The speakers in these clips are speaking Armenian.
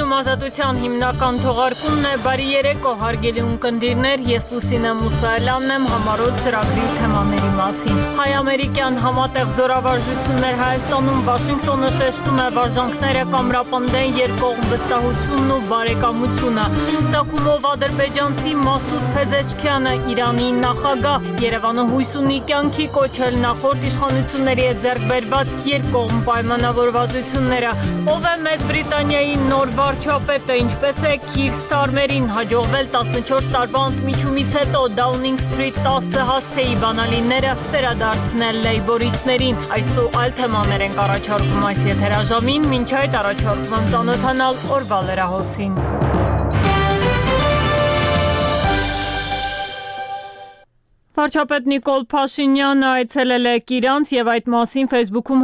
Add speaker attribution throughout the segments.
Speaker 1: Համազատության հիմնական թողարկումն է բարի երեկո հարգելի ունկնդիրներ, ես Լուսինե Մուսայելյանն եմ համառոտ ծրագրի թեմաների մասին։ Հայ-ամերիկյան համատեղ զորավարժություններ Հայաստանում Վաշինգտոնը շեշտում է վարժանքները կամրապնդեն երկկողմ վստահությունն ու բարեկամությունը։ Ծագումով ադրբեջանցի Մասուդ Փեզեշքյանը Իրանի նախագահ, Երևանը հույս ունի կյանքի կոչել նախորդ իշխանությունների հետ ձեռք բերված երկկողմ պայմանավորվածությունները։ Ով է Մեծ Բրիտանիայի նոր վարչապետը, ինչպես է Քիր Սթարմերին հաջողվել 14 տարվա ընդմիջումից հետո Դաունինգ Սթրիթ 10 հասցեի բանալիները վերադարձնել լեյբորիստներին։ Այսօր այլ թեմաներ ենք առաջարկում այս եթերաժամին, մինչ այդ առաջարկում եմ ծանոթանալ օրվա լրահոսին։ Վարչապետ Նիկոլ Փաշինյանը այցելել է Կիրանց եւ այդ մասին Facebook-ում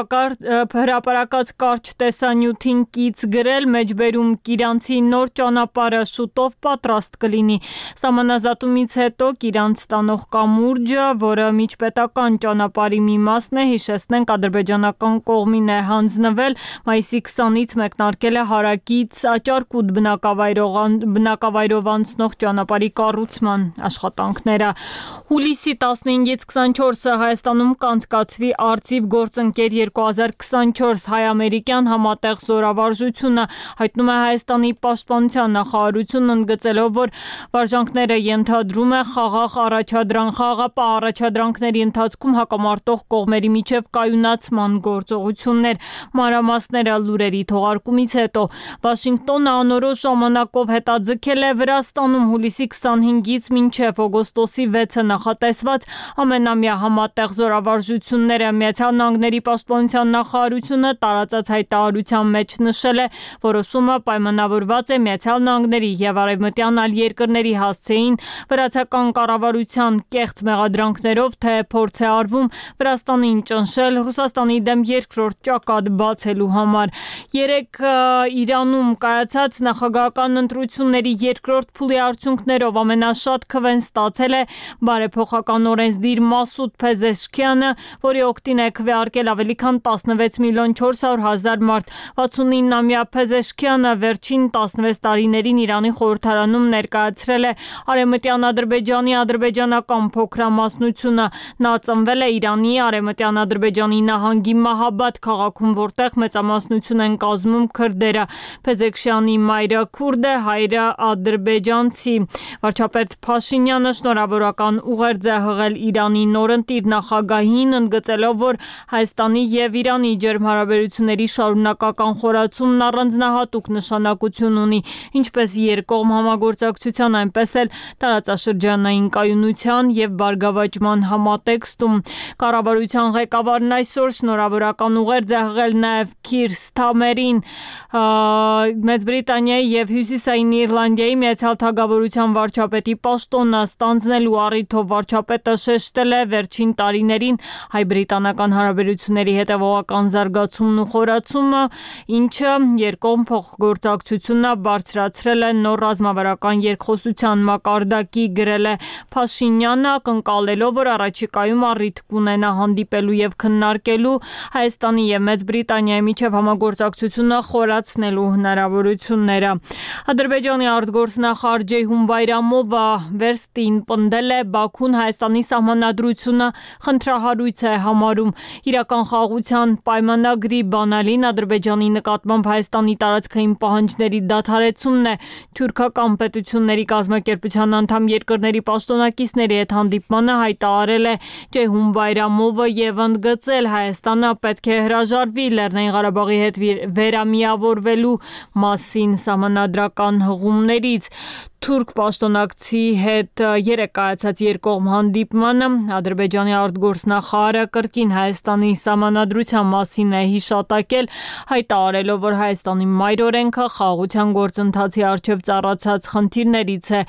Speaker 1: հրապարակած կարճ տեսանյութին կից գրել, մեջբերում Կիրանցի նոր ճանապարհը շուտով պատրաստ կլինի։ Սահմանազատումից հետո Կիրանց ստանող կամուրջը, որը միջպետական ճանապարհի մի մասն է, հիշեցնենք ադրբեջանական կողմին է հանձնվել, մայիսի 20-ից մեկնարկել է հարակից Աճարկուտ բնակավայրով անցնող ճանապարհի կառուցման աշխատանքները։ Հուլիսի 15-ից 24-ը Հայաստանում կանցկացվի Արծիվ գործընկեր 2024 հայ-ամերիկյան համատեղ զորավարժությունը, հայտնում է Հայաստանի պաշտպանության նախարարությունն ընդգծելով, որ վարժանքները ենթադրում է խաղաղապահ առաջադրանքների ընթացքում հակամարտող կողմերի միջև կայունացման գործողություններ։ Մանրամասները լուրերի թողարկումից հետո Վաշինգտոնը անորոշ ժամանակով հետաձգել է Վրաստանում հուլիսի 25-ից մինչև օգոստոսի 6-ը նախատեսված ամենամյա համատեղ զորավարժությունները։ Միացյալ Նահանգների պաշտպանության նախարարությունը տարածած հայտարարության մեջ նշել է, որոշումը պայմանավորված է Միացյալ Նահանգների եւ արևմտյան այլ երկրների հասցեին վրացական կառավարության կեղծ մեղադրանքներով, թե փորձ է արվում Վրաստանին ճնշել Ռուսաստանի դեմ երկրորդ ճակատ բացելու համար։ Երեկ Իրանում կայացած նախագահական ընտրությունների երկրորդ փուլի արդյունքներով ամենաշատ քվեն ստացել է բարեփոխական օրենսդիր Մասուդ Փեզեշքյանը, որի օգտին է քվեարկել ավելի քան 16 միլիոն 400 հազար մարդ։ 69-ամյա Փեզեշքյանը վերջին 16 տարիներին Իրանի խորհրդարանում ներկայացրել է Արևմտյան Ադրբեջանի ադրբեջանական փոքրամասնությունը։ Նա ծնվել է Իրանի Արևմտյան Ադրբեջանի նահանգի Մահաբադ քաղաքում, որտեղ մեծամասնություն են կազմում քրդերը։ Փեզեշքյանի մայրը քուրդ է, հայրը ադրբեջանցի։ Վարչապետ Փաշինյանը շնորհավորական ուղերձ է հղել Իրանի նորընտիր նախագահին, ընդգծելով, որ Հայաստանի եւ Իրանի ջերմ հարաբերությունների շարունակական խորացումն առանձնահատուկ նշանակություն ունի, ինչպես երկկողմ համագործակցության, այնպես էլ տարածաշրջանային կայունության եւ բարգավաճման համատեքստում։ Կառավարության ղեկավարն այսօր շնորհավորական ուղերձ է հղել նաեւ Քիր Սթամերին, Մեծ Բրիտանիայի եւ Հյուսիսային Իռլանդիայի Միացյալ Թագավորության վարչապետի պաշտոնը ստանձնելու առիթով վարչապետը շեշտել է վերջին տարիներին հայ-բրիտանական հարաբերությունների հետևողական զարգացումն ու խորացումը, ինչը երկկողմ փոխգործակցությունը բարձրացրել է նոր ռազմավարական երկխոսության մակարդակի, գրել է Փաշինյանը, ակնկալելով, որ առաջիկայում առիթ կունենա հանդիպելու եւ քննարկելու Հայաստանի եւ Մեծ Բրիտանիայի միջև համագործակցությունը խորացնելու հնարավորությունները։ Ադրբեջանի արտգործնախարար Ջեյհուն Բայրամովը վերստին պնդել է Բաքուն Հայաստանի սահմանադրությունը խնդրահարույց է համարում։ Իրական խաղաղության պայմանագրի բանալին Ադրբեջանի նկատմամբ Հայաստանի տարածքային պահանջների դադարեցումն է։ Թուրքական պետությունների կազմակերպության անդամ երկրների պաշտոնակիցների հետ հանդիպմանը հայտարարել է Ջեյհուն Բայրամովը եւ ընդգծել Հայաստանը պետք է հրաժարվի Լեռնային Ղարաբաղի հետ վերամիավորվելու մասին սահմանադրական հղումներից։ Թուրք պաշտոնակցի հետ երեկ կայացած երկկողմ հանդիպմանը Ադրբեջանի արտգործնախարարը կրկին Հայաստանի սահմանադրության մասին է հիշատակել, հայտարարելով, որ Հայաստանի մայր օրենքը խաղաղության գործընթացի առջև ծառացած խնդիրներից է։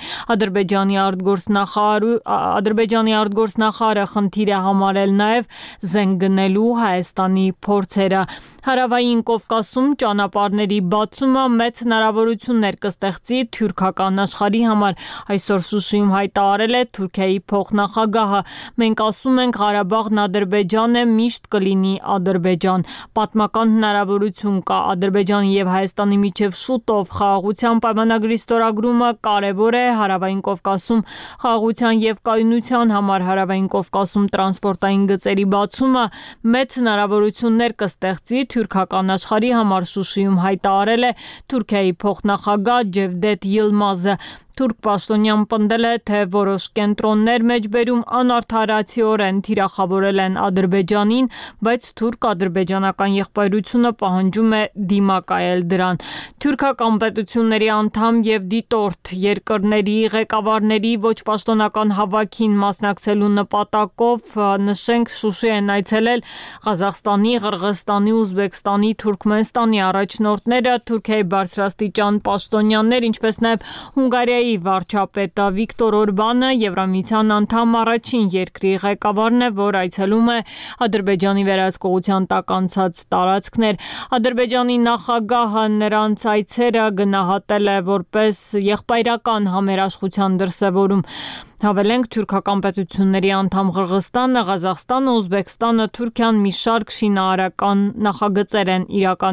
Speaker 1: Ադրբեջանի արտգործնախարարը խնդիր է համարել նաև զենք գնելու Հայաստանի փորձերը։ Հարավային Կովկասում ճանապարհների բացումը մեծ հնարավորություններ կստեղծի թուրքական աշխարհի համար, այսօր Շուշիում հայտարարել է Թուրքիայի փոխնախագահը։ Մենք ասում ենք Ղարաբաղն Ադրբեջան է, միշտ կլինի Ադրբեջան։ Պատմական հնարավորություն կա Ադրբեջանի եւ Հայաստանի միջև շուտով խաղաղության պայմանագրի ստորագրումը կարևոր է Հարավային Կովկասում խաղաղության եւ կայունության համար Հարավային Կովկասում տրանսպորտային գծերի բացումը մեծ հնարավորություններ կստեղծի թուրքական աշխարհի համար, Շուշիում հայտարարել է Թուրքիայի փոխնախագահ Ջևդետ Յիլմազը։ Թուրք պաշտոնյան պնդել է, թե որոշ կենտրոններ մեջբերում անարդարացիորեն թիրախավորել են Ադրբեջանին, բայց թուրք-ադրբեջանական եղբայրությունը պահանջում է դիմակայել դրան։ Թուրքական պետությունների անդամ եւ դիտորդ երկրների ղեկավարների ոչ պաշտոնական հավաքին մասնակցելու նպատակով նշենք Շուշի են այցելել Ղազախստանի, Ղրղզստանի, Ուզբեկստանի, Թուրքմենստանի առաջնորդները, Թուրքիայի բարձրաստիճան պաշտոնյաներ, ինչպես նաեւ Հունգարիայի վարչապետ Վիկտոր Օրբանը, Եվրամիության անդամ առաջին երկրի ղեկավարն է, որ այցելում է Ադրբեջանի վերահսկողության տակ անցած տարածքներ։ Ադրբեջանի նախագահը նրանց այցերը գնահատել է որպես եղբայրական համերաշխության դրսևորում։ Հավելենք թուրքական պետությունների անդամ Ղրղզստանը, Ղազախստանը, Ուզբեկստանը, Թուրքիան մի շարք շինարարական նախագծեր են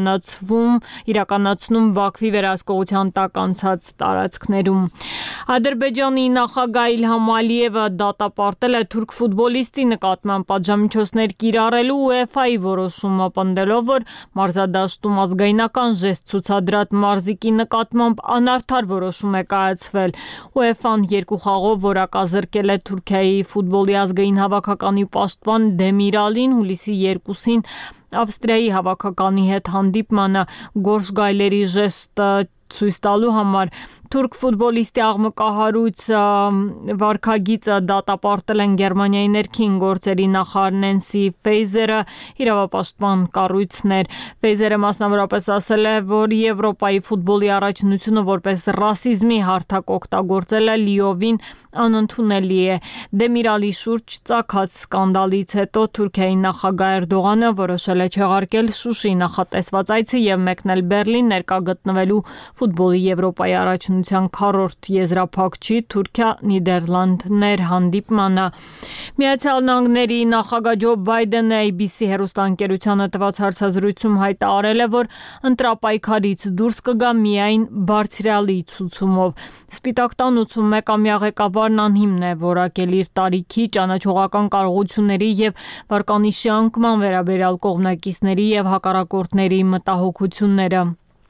Speaker 1: իրականացնում Բաքվի վերահսկողության տակ անցած տարածքներում։ Ադրբեջանի նախագահ Իլհամ Ալիևը դատապարտել է թուրք ֆուտբոլիստի նկատմամբ պատժամիջոցներ կիրառելու UEFA-ի որոշումը, պնդելով, որ մարզադաշտում ազգայնական ժեստ ցուցադրած մարզիկի նկատմամբ անարդար որոշում է կայացվել։ UEFA-ն երկու խաղով որակազրկել է Թուրքիայի ֆուտբոլի ազգային հավաքականի պաշտպան Դեմիրալին հուլիսի 2-ին Ավստրիայի հավաքականի հետ հանդիպմանը գորշ գայլերի ժեստ ցույց տալու համար։ Թուրք ֆուտբոլիստի աղմկահարույց վարքագիծը դատապարտել են Գերմանիայի ներքին գործերի նախարար Նենսի Ֆեյզերը, իրավապաշտպան կառույցներ։ Ֆեյզերը մասնավորապես ասել է, որ Եվրոպայի ֆուտբոլի առաջնությունը որպես ռասիզմի հարթակ օգտագործելը լիովին անընդունելի է։ Դեմիրալի շուրջ ծագած սկանդալից հետո Թուրքիայի նախագահ Էրդողանը որոշել է չեղարկել Շուշի նախատեսված այցը եւ մեկնել Բերլին ներկա գտնվելու ֆուտբոլի Եվրոպայի առաջնության քառորդ եզրափակչի Թուրքիա-Նիդերլանդներ հանդիպմանը։ Միացյալ Նահանգների նախագահ Ջո Բայդենը ABC հեռուստաընկերությանը տված հարցազրույցում հայտարարել է, որ ընտրապայքարից դուրս կգա միայն բարձրալի ցուցումով։ Սպիտակ տան 81-ամյա ղեկավարն անհիմն է որակել իր տարիքի, ճանաչողական կարողությունների եւ վարկանիշի անկման վերաբերյալ կողմնակիցների եւ հակառակորդների մտահոգությունները։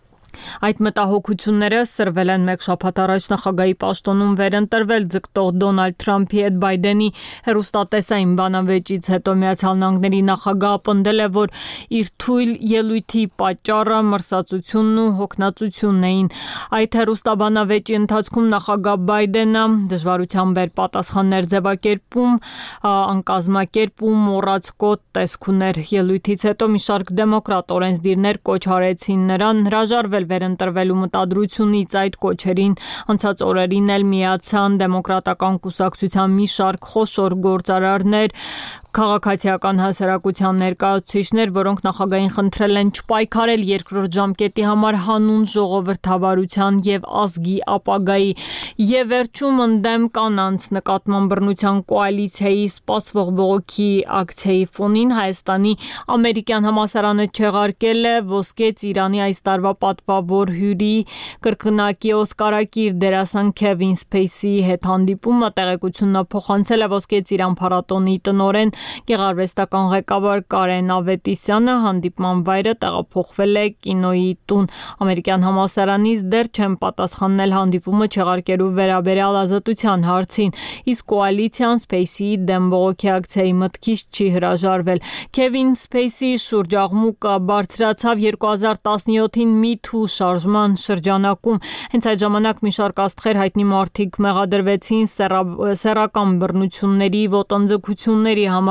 Speaker 1: Այդ մտահոգությունները սրվել են մեկ շաբաթ առաջ նախագահի պաշտոնում վերընտրվել ձգտող Դոնալդ Թրամփի հետ Բայդենի հեռուստատեսային բանավեճից հետո Միացյալ Նահանգների նախագահը պնդել է, որ իր թույլ ելույթի պատճառը մրսածությունն ու հոգնածությունն էին։ Այդ հեռուստաբանավեճի ընթացքում նախագահ Բայդենը դժվարությամբ էր պատասխաններ ձևակերպում, անկազմակերպում, մոռացկոտ տեսք ուներ։ Ելույթից հետո մի շարք դեմոկրատ օրենսդիրներ կոչ արեցին նրան հրաժարվել վերընտրվելու մտադրությունից։ Այդ կոչերին անցած օրերին էլ միացան դեմոկրատական կուսակցության մի շարք խոշոր գործարարներ, քաղաքացիական հասարակության ներկայացուցիչներ, որոնք նախագահին խնդրել են չպայքարել երկրորդ ժամկետի համար հանուն ժողովրդավարության եւ ազգի ապագայի։ Եվ վերջում ընդդեմ կանանց նկատմամբ բռնության կոալիցիայի սպասվող բողոքի ակցիայի ֆոնին Հայաստանի ամերիկյան համալսարանը չեղարկել է Ոսկե Ծիրանի այս տարվա պատվավոր հյուրի կրկնակի օսկարակիր դերասան Քևին Սփեյսիի հետ հանդիպումը։ Տեղեկությունն փոխանցել է Ոսկե Ծիրան փառատոնի տնօրեն գեղարվեստական ղեկավար Կարեն Ավետիսյանը։ Հանդիպման վայրը տեղափոխվել է կինոյի տուն։ Ամերիկյան համալսարանից դեռ չեն պատասխանել հանդիպումը չեղարկելու վերաբերյալ ազատության հարցին, իսկ կոալիցիան Սփեյսիի դեմ բողոքի ակցիայի մտքից չի հրաժարվել։ Քևին Սփեյսիի շուրջ աղմուկը բարձրացավ 2017-ին Me Too շարժման շրջանակում։ Հենց այդ ժամանակ մի շարք աստղեր հայտնի մարդիկ մեղադրվեցին սեռական բռնությունների, ոտնձգությունների համար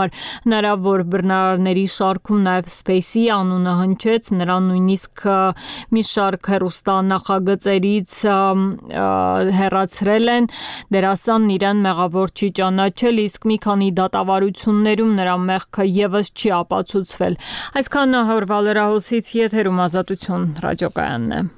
Speaker 1: համար։ Հնարավոր բռնարարների շարքում նաև Space-ի անունը հնչեց, նրան նույնիսկ մի շարք հեռուստանախագծերից հեռացրել են, դերասանն իրեն մեղավոր չի ճանաչել, իսկ մի քանի դատավարություններում նրա մեղքը ևս չի ապացուցվել։ Այսքան օրվա լրահոսից, եթերում Ազատություն ռադիոկայանն է։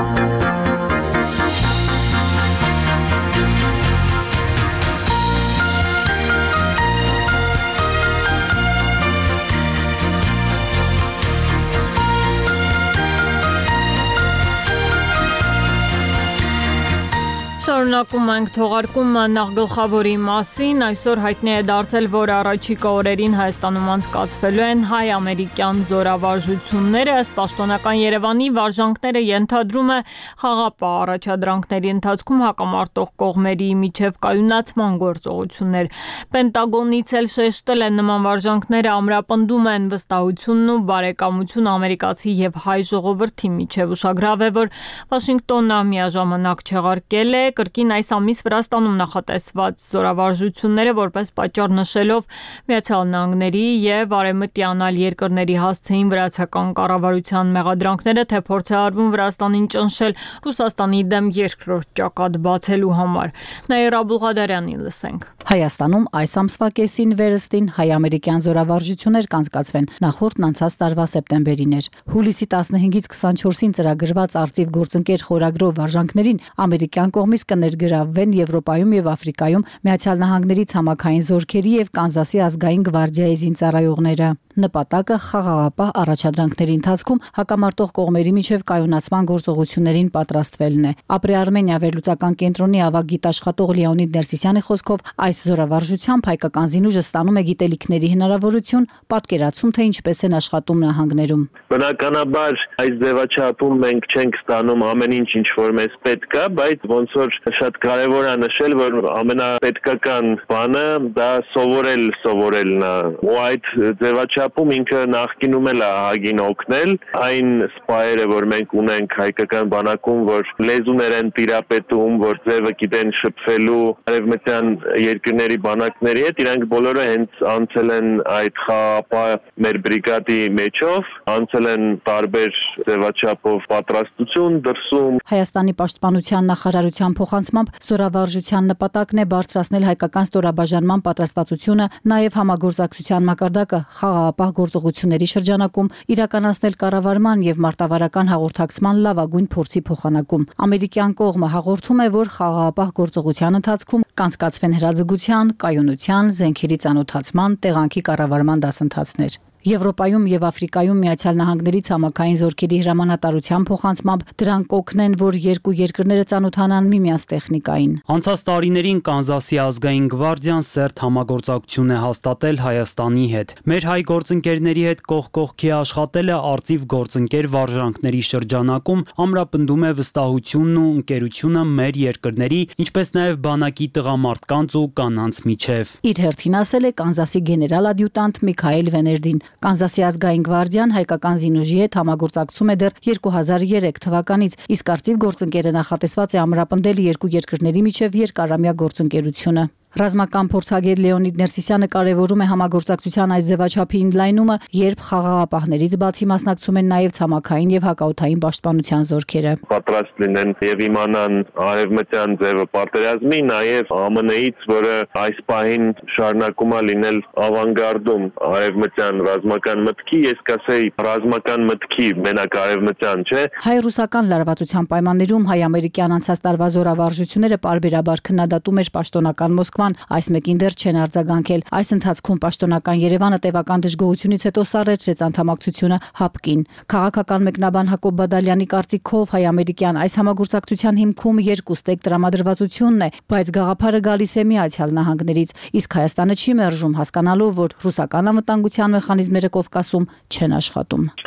Speaker 1: Շարունակում ենք թողարկումը նախ գլխավորի մասին, այսօր հայտնի է դարձել, որ առաջիկա օրերին Հայաստանում անցկացվելու են հայ-ամերիկյան զորավարժությունները, ըստ պաշտոնական Երևանի վարժանքները ենթադրում է խաղապահ առաջադրանքների ընթացքում հակամարտող կողմերի միջև կայունացման գործողություններ։ Պենտագոնից էլ շեշտել են նման վարժանքները ամրապնդում են վստահությունն ու բարեկամությունը ամերիկացի եւ հայ ժողովրդի միջև։ Ուշագրավ է, որ Վաշինգտոնը միաժամանակ չեղարկել է կրկին այս ամիս Վրաստանում նախատեսված զորավարժությունները որպես պատճառ նշելով Միացյալ Նահանգների եւ արևմտյան այլ երկրների հասցեին վրացական կառավարության մեղադրանքները, թե փորձ է արվում Վրաստանին ճնշել Ռուսաստանի դեմ երկրորդ ճակատ բացելու համար։ Նաիրա Բուղադարյանին լսենք։
Speaker 2: Հայաստանում այս ամսվա կեսին վերստին հայ-ամերիկյան զորավարժություններ կանցկացվեն, նախորդն անցած տարվա սեպտեմբերին էր։ Հուլիսի 15-ից 24-ին ծրագրված արծիվ գործընկեր խորագրով վարժանքներին ամերիկյան կողմից կներգրավվեն Եվրոպայում եւ Աֆրիկայում Միացյալ Նահանգների ցամաքային զորքերի եւ Կանզասի ազգային գվարդիայի զինծառայողները։ Նպատակը խաղաղապահ առաջադրանքների ընթացքում հակամարտող կողմերի միջև կայունացման գործողություններին պատրաստվելն է։ Ապրի Արմենիա վերլուծական կենտրոնի ավագ գիտաշխատող Լեոնիդ Ներսիսյանի խոսքով այս զորավարժությամբ հայկական զինուժը ստանում է գիտելիքների հնարավորություն, պատկերացում, թե ինչպես են աշխատում նահանգներում։
Speaker 3: Բնականաբար այս ձևաչափում մենք չենք ստանում ամեն ինչ որ մեզ պետք է, բայց ոնց որ շատ կարևոր է նշել, որ ամենապետքական բանը դա սովորելն է։ Ու այդ ձևաչափում ինքը նախկինում էլ է ահագին օգնել այն սպայերը, որ մենք ունենք հայկական բանակում, որ լեզուներ են տիրապետում, որ ձևը գիտեն շփվելու արևմտյան երկրների բանակների հետ, իրանք բոլորը հենց անցել են այդ խաղապահ մեր բրիգադի մեջով, անցել են տարբեր ձևաչափով պատրաստություն դրսում։
Speaker 2: Հայաստանի պաշտպանության նախարարության փոխանցմամբ զորավարժության նպատակն է բարձրացնել հայկական ստորաբաժանման պատրաստվածությունը, նաև համագործակցության մակարդակը խաղաղապահ գործողությունների շրջանակում իրականացնել կառավարման եւ մարտավարական հաղորդակցման լավագույն փորձի փոխանակում։ Ամերիկյան կողմը հաղորդում է, որ խաղաղապահ գործողության ընթացքում կանցկացվեն հրաձգության, կայունության, զենքերի ծանոթացման, տեղանքի կառավարման դասընթացներ։ Եվրոպայում եւ Աֆրիկայում Միացյալ Նահանգների ցամաքային զորքերի հրամանատարության փոխանցմամբ դրանք կօգնեն, որ երկու երկրները ծանոթանան միմյանց տեխնիկային։
Speaker 4: Անցած տարիներին Կանզասի ազգային գվարդիան սերտ համագործակցություն է հաստատել Հայաստանի հետ։ Մեր հայ գործընկերների հետ կողք կողքի աշխատելը արծիվ գործընկեր վարժանքների շրջանակում ամրապնդում է վստահությունն ու ընկերությունը մեր երկրների, ինչպես նաև բանակի տղամարդկանց ու կանանց միջև։
Speaker 2: Իր հերթին ասել է Կանզասի գեներալ ադյուտանտ Միքայել Վեներդին։ Կանզասի ազգային գվարդիան հայկական զինուժի հետ համագործակցում է դեռ 2003 թվականից, իսկ արծիվ գործընկերը նախատեսված է ամրապնդել երկու երկրների միջև երկարամյա գործընկերությունը։ Ռազմական փորձագետ Լեոնիդ Ներսիսյանը կարևորում է համագործակցության այս ձևաչափի ընդլայնումը, երբ խաղաղապահներից բացի մասնակցում են նաև ցամաքային եւ հակաօդային պաշտպանության զորքերը։
Speaker 3: Պատրաստ լինեն եւ իմանան արևմտյան ձևը պատերազմի, նաև ԱՄՆ-ից, որը այս պահին շարունակում է լինել ավանգարդում արևմտյան ռազմական մտքի, ես կասեի ռազմական մտքի մենակ արևմտյան, չէ։
Speaker 2: Հայ-ռուսական լարվածության պայմաններում հայ-ամերիկյան անցած տարվա զորավարժությունները պարբերաբար քննադատում էր պաշտոնական Մոսկվան, այս մեկին դեռ չեն արձագանքել։ Այս ընթացքում պաշտոնական Երևանը տևական դժգոհությունից հետո սառեցրեց անդամակցությունը ՀԱՊԿ-ին։ Քաղաքական մեկնաբան Հակոբ Բադալյանի կարծիքով հայ-ամերիկյան այս համագործակցության հիմքում երկուստեք տրամադրվածությունն է, բայց գաղափարը գալիս է Միացյալ Նահանգներից, իսկ Հայաստանը չի մերժում, հասկանալով, որ ռուսական անվտանգության մեխանիզմները Կովկասում չեն աշխատում։
Speaker 3: Փորձում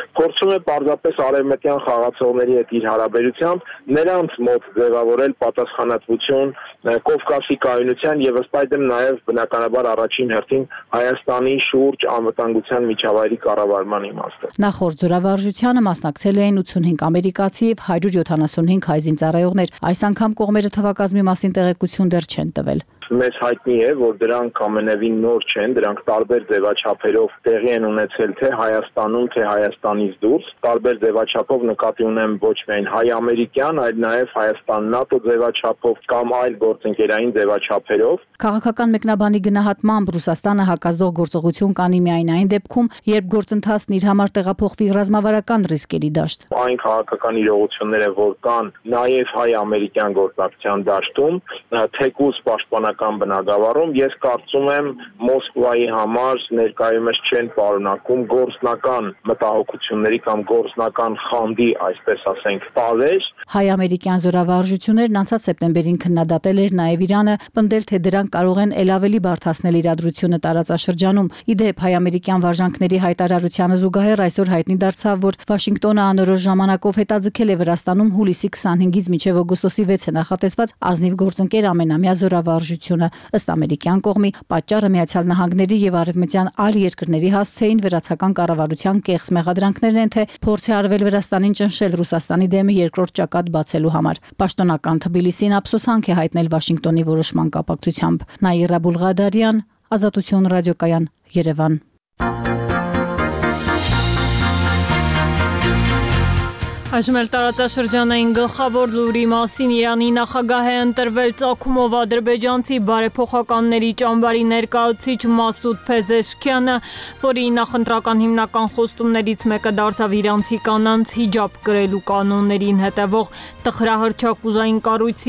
Speaker 5: որոշում է պարզապես արևմտյան խաղացողների հետ իր հարաբերությամբ նրանց մոտ ձևավորել պատասխանատվություն Կովկասի կայունության եւ ըստ այդմ նաեւ բնականաբար առաջին հերթին Հայաստանի շուրջ անվտանգության միջավայրի կառավարման իմաստով։
Speaker 2: Նախորդ զորավարժությանը մասնակցել էին 85 ամերիկացի եւ 175 հայ զինծառայողներ։ Այս անգամ կողմերը թվակազմի մասին տեղեկություն դեռ չեն տվել։
Speaker 5: Մեզ հայտնի է, որ դրանք ամենևին նոր չեն, դրանք տարբեր ձևաչափերով տեղի են ունեցել թե Հայաստանում, թե Հայաստանից դուրս, տարբեր ձևաչափով նկատի ունեմ ոչ միայն հայ-ամերիկյան, այլ նաև Հայաստան-ՆԱՏՕ ձևաչափով կամ այլ գործընկերային ձևաչափերով։
Speaker 2: Քաղաքական մեկնաբանի գնահատմամբ Ռուսաստանը հակազդող գործողություն կանի միայն այն դեպքում, երբ գործընթացն իր համար տեղափոխվի ռազմավարական ռիսկերի դաշտ։
Speaker 5: Այն քաղաքական իրողությունները, որ կան նաև հայ-ամերիկյան գործակցության դաշտում, թեկուզ պաշտպանական բնագավառում, ես կարծում եմ Մոսկվայի համար ներկայումս չեն պարունակում գործնական մտահոգությունների կամ գործնական խանդի, այսպես ասենք, տարեր։
Speaker 2: Հայ-ամերիկյան զորավարժություններն անցած սեպտեմբերին քննադատել էր նաև Իրանը, պնդել, թե դրանք կարող են ել ավելի բարդացնել իրադրությունը տարածաշրջանում։ Իդեպ հայ-ամերիկյան վարժանքների հայտարարությանը զուգահեռ այսօր հայտնի դարձավ, որ Վաշինգտոնը անորոշ ժամանակով հետաձգել է Վրաստանում հուլիսի 25-ից մինչև օգոստոսի 6-ը նախատեսված ազնիվ գործընկեր ամենամյա զորավարժությունը։ Ըստ ամերիկյան կողմի, պատճառը Միացյալ Նահանգների եւ արևմտյան այլ երկրների հասցեին վերացական կառավարության կեղծ մեղադրանքներն են, թե փորձ է արվել Վրաստանին ճնշել Ռուսաստանի դեմը երկրորդ ճակատ բացելու համար։ Պաշտոնական Թբիլիսին ափսոսանք է հայտնել Վաշինգտոնի որոշման կապակցությամբ։ Նաիրա Բուլղադարյան, Ազատություն ռադիոկայան, Երևան։
Speaker 1: Այժմ էլ տարածաշրջանային գլխավոր լուրի մասին Իրանի նախագահ է ընտրվել ծագումով ադրբեջանցի բարեփոխականների ճամբարի ներկայացուցիչ Մասուդ Փեզեշքյանը, որի նախընտրական հիմնական խոստումներից մեկը դարձավ իրանցի կանանց հիջաբ կրելու կանոններին հետևող տխրահռչակ ուժային կառույցի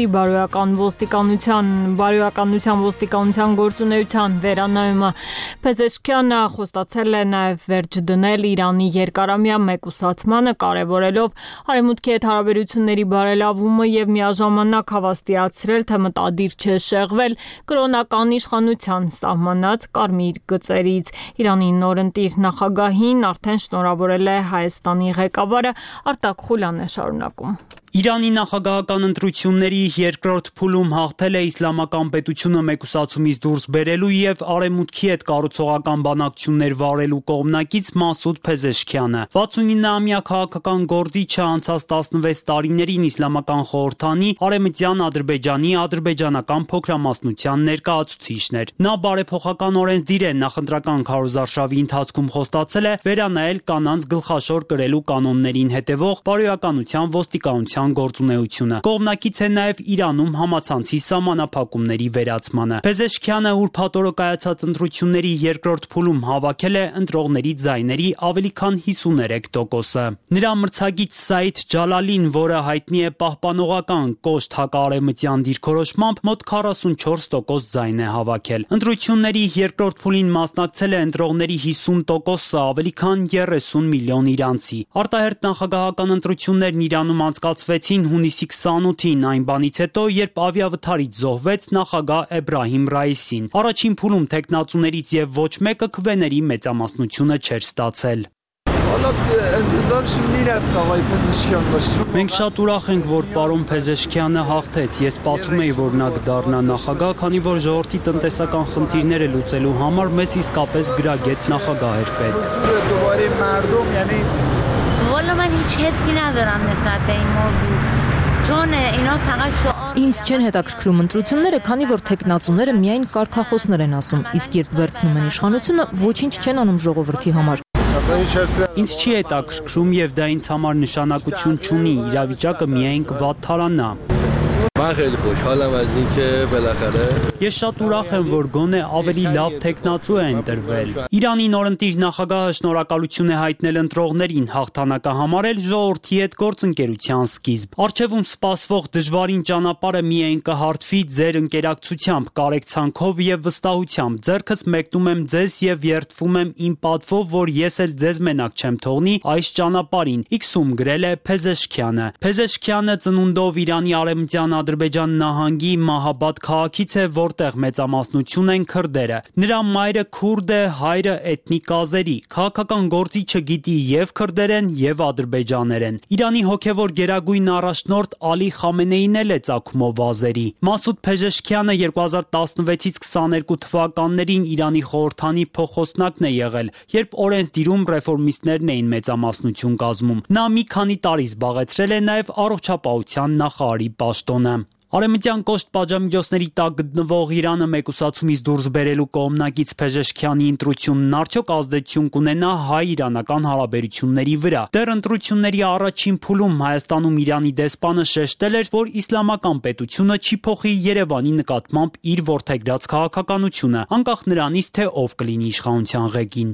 Speaker 1: բարոյականության ոստիկանության գործունեության վերանայումը։ Փեզեշքյանը խոստացել է նաև վերջ դնել Իրանի երկարամյա մեկուսացմանը, կարևորելով Արևմուտքի հետ հարաբերությունների բարելավումը եւ միաժամանակ հավաստիացրել, թե մտադիր չէ շեղվել կրոնական իշխանության սահմանած կարմիր գծերից։ Իրանի նորընտիր նախագահին արդեն շնորհավորել է Հայաստանի ղեկավարը Արտակ Խուլյանն է շարունակում։
Speaker 4: Իրանի նախագահական ընտրությունների երկրորդ փուլում հաղթել է իսլամական պետությունը մեկուսացումից դուրս բերելու եւ արևմուտքի հետ կառուցողական բանակցություններ վարելու կողմնակից Մասուդ Փեզեշքյանը։ 69-ամյա քաղաքական գործիչը անցած 16 տարիներին իսլամական խորհրդանի արևմտյան Ադրբեջանի ադրբեջանական փոքրամասնության ներկայացուցիչն էր։ Նա բարեփոխական օրենսդիր է, նախընտրական քարոզարշավի ընթացքում խոստացել է վերանայել կանանց գլխաշոր կրելու կանոններին հետևող բարոյականության ոստիկանության գործունեությունը։ Կողմնակից է նաև Իրանում համացանցի սահմանափակումների վերացմանը։ Փեզեշքյանը ուրբաթ կայացած ընտրությունների երկրորդ փուլում հավաքել է ընտրողների ձայների ավելի քան 53%-ը։ Նրա մրցակից Սաիդ Ջալալին, որը հայտնի է պահպանողական կոշտ հակաարևմտյան դիրքորոշմամբ, մոտ 44% ձայն է հավաքել։ Ընտրությունների երկրորդ փուլին մասնակցել է ընտրողների 50%-ը, ավելի քան 30 միլիոն իրանցի։ Արտահերթ նախագահական ընտրություններն Իրանում անցկացվեցին հունիսի 28-ին, այն բանից հետո, երբ ավիավթարից զոհվեց նախագահ Էբրահիմ Ռայիսին։ Առաջին փուլում տեխնացուներից եւ ոչ մեկը քվեների մեծամասնությունը չէր ստացել։ Մենք շատ ուրախ ենք, որ պարոն Փեզեշքյանը հաղթեց։ Ես սպասում էի, որ նա կդառնա նախագահ, քանի որ ժողովրդի տնտեսական խնդիրները լուծելու համար մեզ իսկապես գրագետ նախագահ էր պետք։
Speaker 6: Ինձ չեն հետաքրքրում ընտրությունները, քանի որ տեխնացուները միայն կարգախոսներ են ասում, իսկ երբ վերցնում են իշխանությունը, ոչինչ չեն անում ժողովրդի համար։
Speaker 4: Ինձ չի հետաքրքրում եւ դա ինձ համար նշանակություն չունի, իրավիճակը միայն կվատթարանա։ Ես շատ ուրախ եմ, որ գոնե ավելի լավ տեխնացու է ընտրվել։ Իրանի նորընտիր նախագահը շնորհակալություն է հայտնել ընտրողներին, հաղթանակը համարել ժողովրդի հետ գործընկերության սկիզբ։ Առջևում սպասվող դժվարին ճանապարհը միայն կհարթվի ձեր ընկերակցությամբ, կարեկցանքով եւ վստահությամբ։ Ձեռքս մեկնում եմ ձեզ եւ երդվում եմ իմ պատվով, որ ես էլ ձեզ մենակ չեմ թողնի այս ճանապարհին։ X-ում գրել է Փեզեշքյանը։ Փեզեշքյանը ծնունդով Իրանի արևմտյան Ադրբեջան նահանգի Մահաբադ քաղաքից է, որտեղ մեծամասնություն են քրդերը։ Նրա մայրը քուրդ է, հայրը էթնիկ ազերի։ Քաղաքական գործիչը գիտի եւ քրդերեն եւ ադրբեջաներեն։ Իրանի հոգեվոր գերագույն առաջնորդ Ալի Խամենեին էլ է ծագումով ազերի։ Մասուդ Փեժեշքյանը 2016-ից 22 թվականներին Իրանի խորհրդանի փոխոսնակն է եղել, երբ օրենսդիրում ռեֆորմիստներն էին մեծամասնություն կազմում։ Նա մի քանի տարի զբաղեցրել է նաև առողջապահության նախարարի պաշտոնը։ Արեմտյան կոշտ պատժամիջոցների տակ գտնվող Իրանը մեկուսացումից դուրս բերելու կողմնակից Փեժեշքյանի ընտրությունն արդյոք ազդեցություն կունենա հայ-իրանական հարաբերությունների վրա։ Դեռ ընտրությունների առաջին փուլում Հայաստանում Իրանի դեսպանը շեշտել էր, որ իսլամական պետությունը չի փոխի Երևանի նկատմամբ իր որդեգրած քաղաքականությունը, անկախ նրանից, թե ով կլինի իշխանության ղեկին։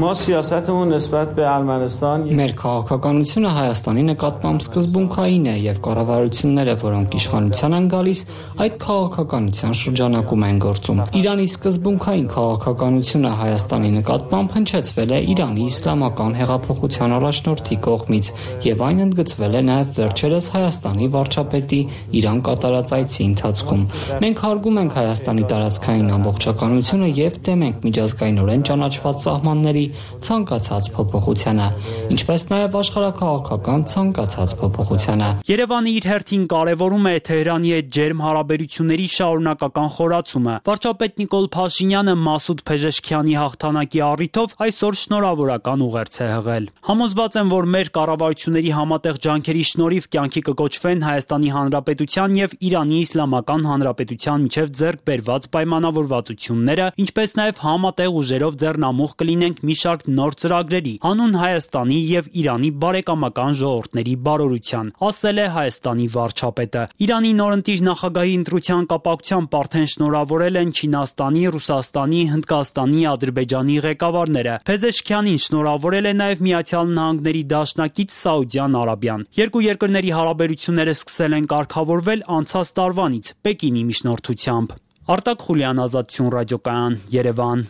Speaker 7: Մեր քաղաքականությունը Հայաստանի նկատմամբ սկզբունքային է եւ կառավարությունները, որոնք իշխանության են գալիս, այդ քաղաքականության շրջանակում են գործում։ Իրանի սկզբունքային քաղաքականությունը Հայաստանի նկատմամբ հնչեցվել է Իրանի իսլամական հեղափոխության առաջնորդի կողմից եւ այն ընդգծվել է նաեւ վերջերս Հայաստանի վարչապետի Իրան կատարած այցի ընթացքում։ Մենք հարգում ենք Հայաստանի տարածքային ամբողջականությունը եւ դեմ ենք միջազգայինորեն ճանաչված սահմանների ցանկացած փոփոխությանը, ինչպես նաեւ աշխարհաքաղաքական ցանկացած փոփոխությանը։
Speaker 4: Երևանը իր հերթին կարևորում է Թեհրանի հետ ջերմ հարաբերությունների շարունակական խորացումը։ Վարչապետ Նիկոլ Փաշինյանը Մասուդ Փեժեշքյանի հաղթանակի առիթով այսօր շնորհավորական ուղերձ է հղել։ Համոզված եմ, որ մեր կառավարությունների համատեղ ջանքերի շնորհիվ կյանքի կկոչվեն Հայաստանի Հանրապետության եւ Իրանի Իսլամական Հանրապետության միջև ձեռք բերված պայմանավորվածությունները, ինչպես նաեւ համատեղ ուժերով ձեռնամուխ կլինենք մի շարք նոր ծրագրերի, հանուն Հայաստանի եւ Իրանի բարեկամական ժողովուրդների բարօրության, ասել է Հայաստանի վարչապետը։ Իրանի նորընտիր նախագահի ընտրության կապակցությամբ արդեն շնորհավորել են Չինաստանի, Ռուսաստանի, Հնդկաստանի, Ադրբեջանի ղեկավարները։ Փեզեշքյանին շնորհավորել է նաև Միացյալ Նահանգների դաշնակից Սաուդյան Արաբիան։ Երկու երկրների հարաբերությունները սկսել են կարգավորվել անցած տարվանից Պեկինի միջնորդությամբ։ Արտակ Խուլյան, Ազատություն ռադիոկայան, Երևան։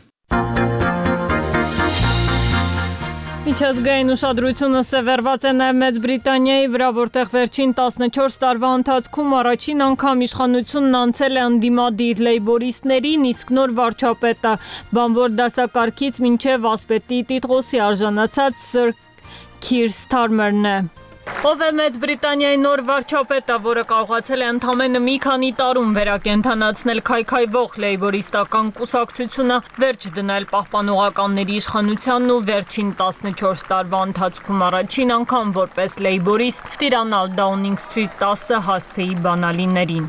Speaker 1: Միջազգային ուշադրությունը սևեռված է նաև Մեծ Բրիտանիայի վրա, որտեղ վերջին 14 տարվա ընթացքում առաջին անգամ իշխանությունն անցել է ընդդիմադիր լեյբորիստներին, իսկ նոր վարչապետը բանվոր դասակարգից մինչև ասպետի տիտղոսի արժանացած Սըր Քիր Սթարմերն է։ Ով է Մեծ Բրիտանիայի նոր վարչապետը, որը կարողացել է ընդամենը մի քանի տարում վերակենդանացնել քայքայվող լեյբորիստական կուսակցությունը, վերջ դնել պահպանողականների իշխանությանն ու վերջին 14 տարվա ընթացքում առաջին անգամ որպես լեյբորիստ տիրանալ Դաունինգ Սթրիթ 10-ը հասցեի բանալիներին։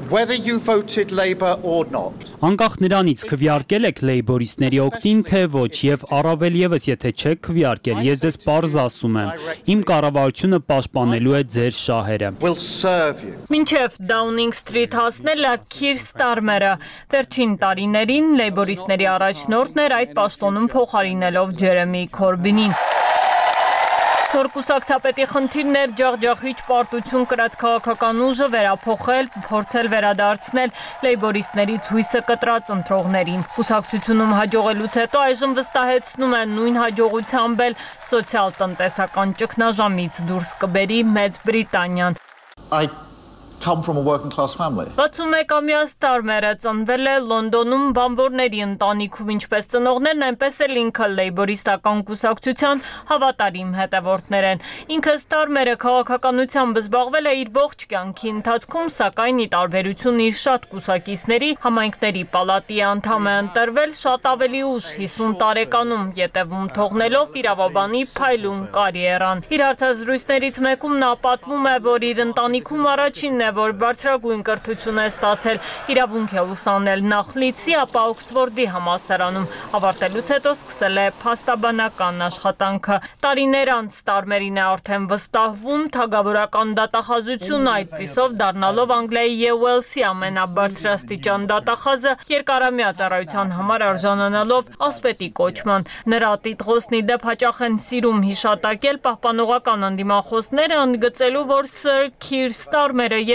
Speaker 4: Անկախ նրանից քվեարկել եք լեյբորիստների օգտին, թե ոչ, եւ առավել եւս եթե չեք քվեարկել, ես ձեզ պարզ ասում եմ, իմ կառավարությունը պաշտպանելու է ձեր շահերը։
Speaker 1: Մինչև Դաունինգ Սթրիթ հասնելը Քիր Ստարմերը վերջին տարիներին լեյբորիստների առաջնորդն էր, այդ պաշտոնում փոխարինելով Ջերեմի Քորբինին։ Նոր կուսակցապետի խնդիրն էր ջախջախիչ պարտություն կրած քաղաքական ուժը վերափոխել, փորձել վերադարձնել լեյբորիստներից հույսը կտրած ընտրողներին։ Կուսակցությունում հաջողելուց հետո այժմ վստահեցնում են նույն հաջողությամբ էլ սոցիալ-տնտեսական ճգնաժամից դուրս կբերի Մեծ Բրիտանիան։
Speaker 8: Come from a working class family.
Speaker 1: 61-ամյա Ստարմերը ծնվել է Լոնդոնում բանվորների ընտանիքում, ինչպես ծնողներն, այնպես էլ ինքը լեյբորիստական կուսակցության հավատարիմ հետևորդներ են։ Ինքը Ստարմերը քաղաքականությամբ զբաղվել է իր ողջ կյանքի ընթացքում, սակայն ի տարբերություն իր շատ կուսակիցների, համայնքների պալատի անդամ է ընտրվել շատ ավելի ուշ 50 տարեկանում, ետևում թողնելով իրավաբանի փայլուն կարիերան։ Իր հարցազրույցներից մեկում նա պատմում է, որ իր ընտանիքում առաջինն է, որ բարձրագույն կրթություն է ստացել, իրավունք է ուսանել նախ Լիդսի, ապա Օքսֆորդի համալսարանում, ավարտելուց հետո սկսել է փաստաբանական աշխատանքը։ Տարիներ անց Ստարմերին է արդեն վստահվում թագավորական դատախազությունը, այդպիսով դառնալով Անգլիայի եւ Ուելսի ամենաբարձրաստիճան դատախազը, երկարամյա ծառայության համար արժանանալով ասպետի կոչման։ Նրա տիտղոսն ի դեպ հաճախ են սիրում հիշատակել պահպանողական ընդդիմախոսները, ընդգծելու, որ Սըր Քիր Ստարմերը եւ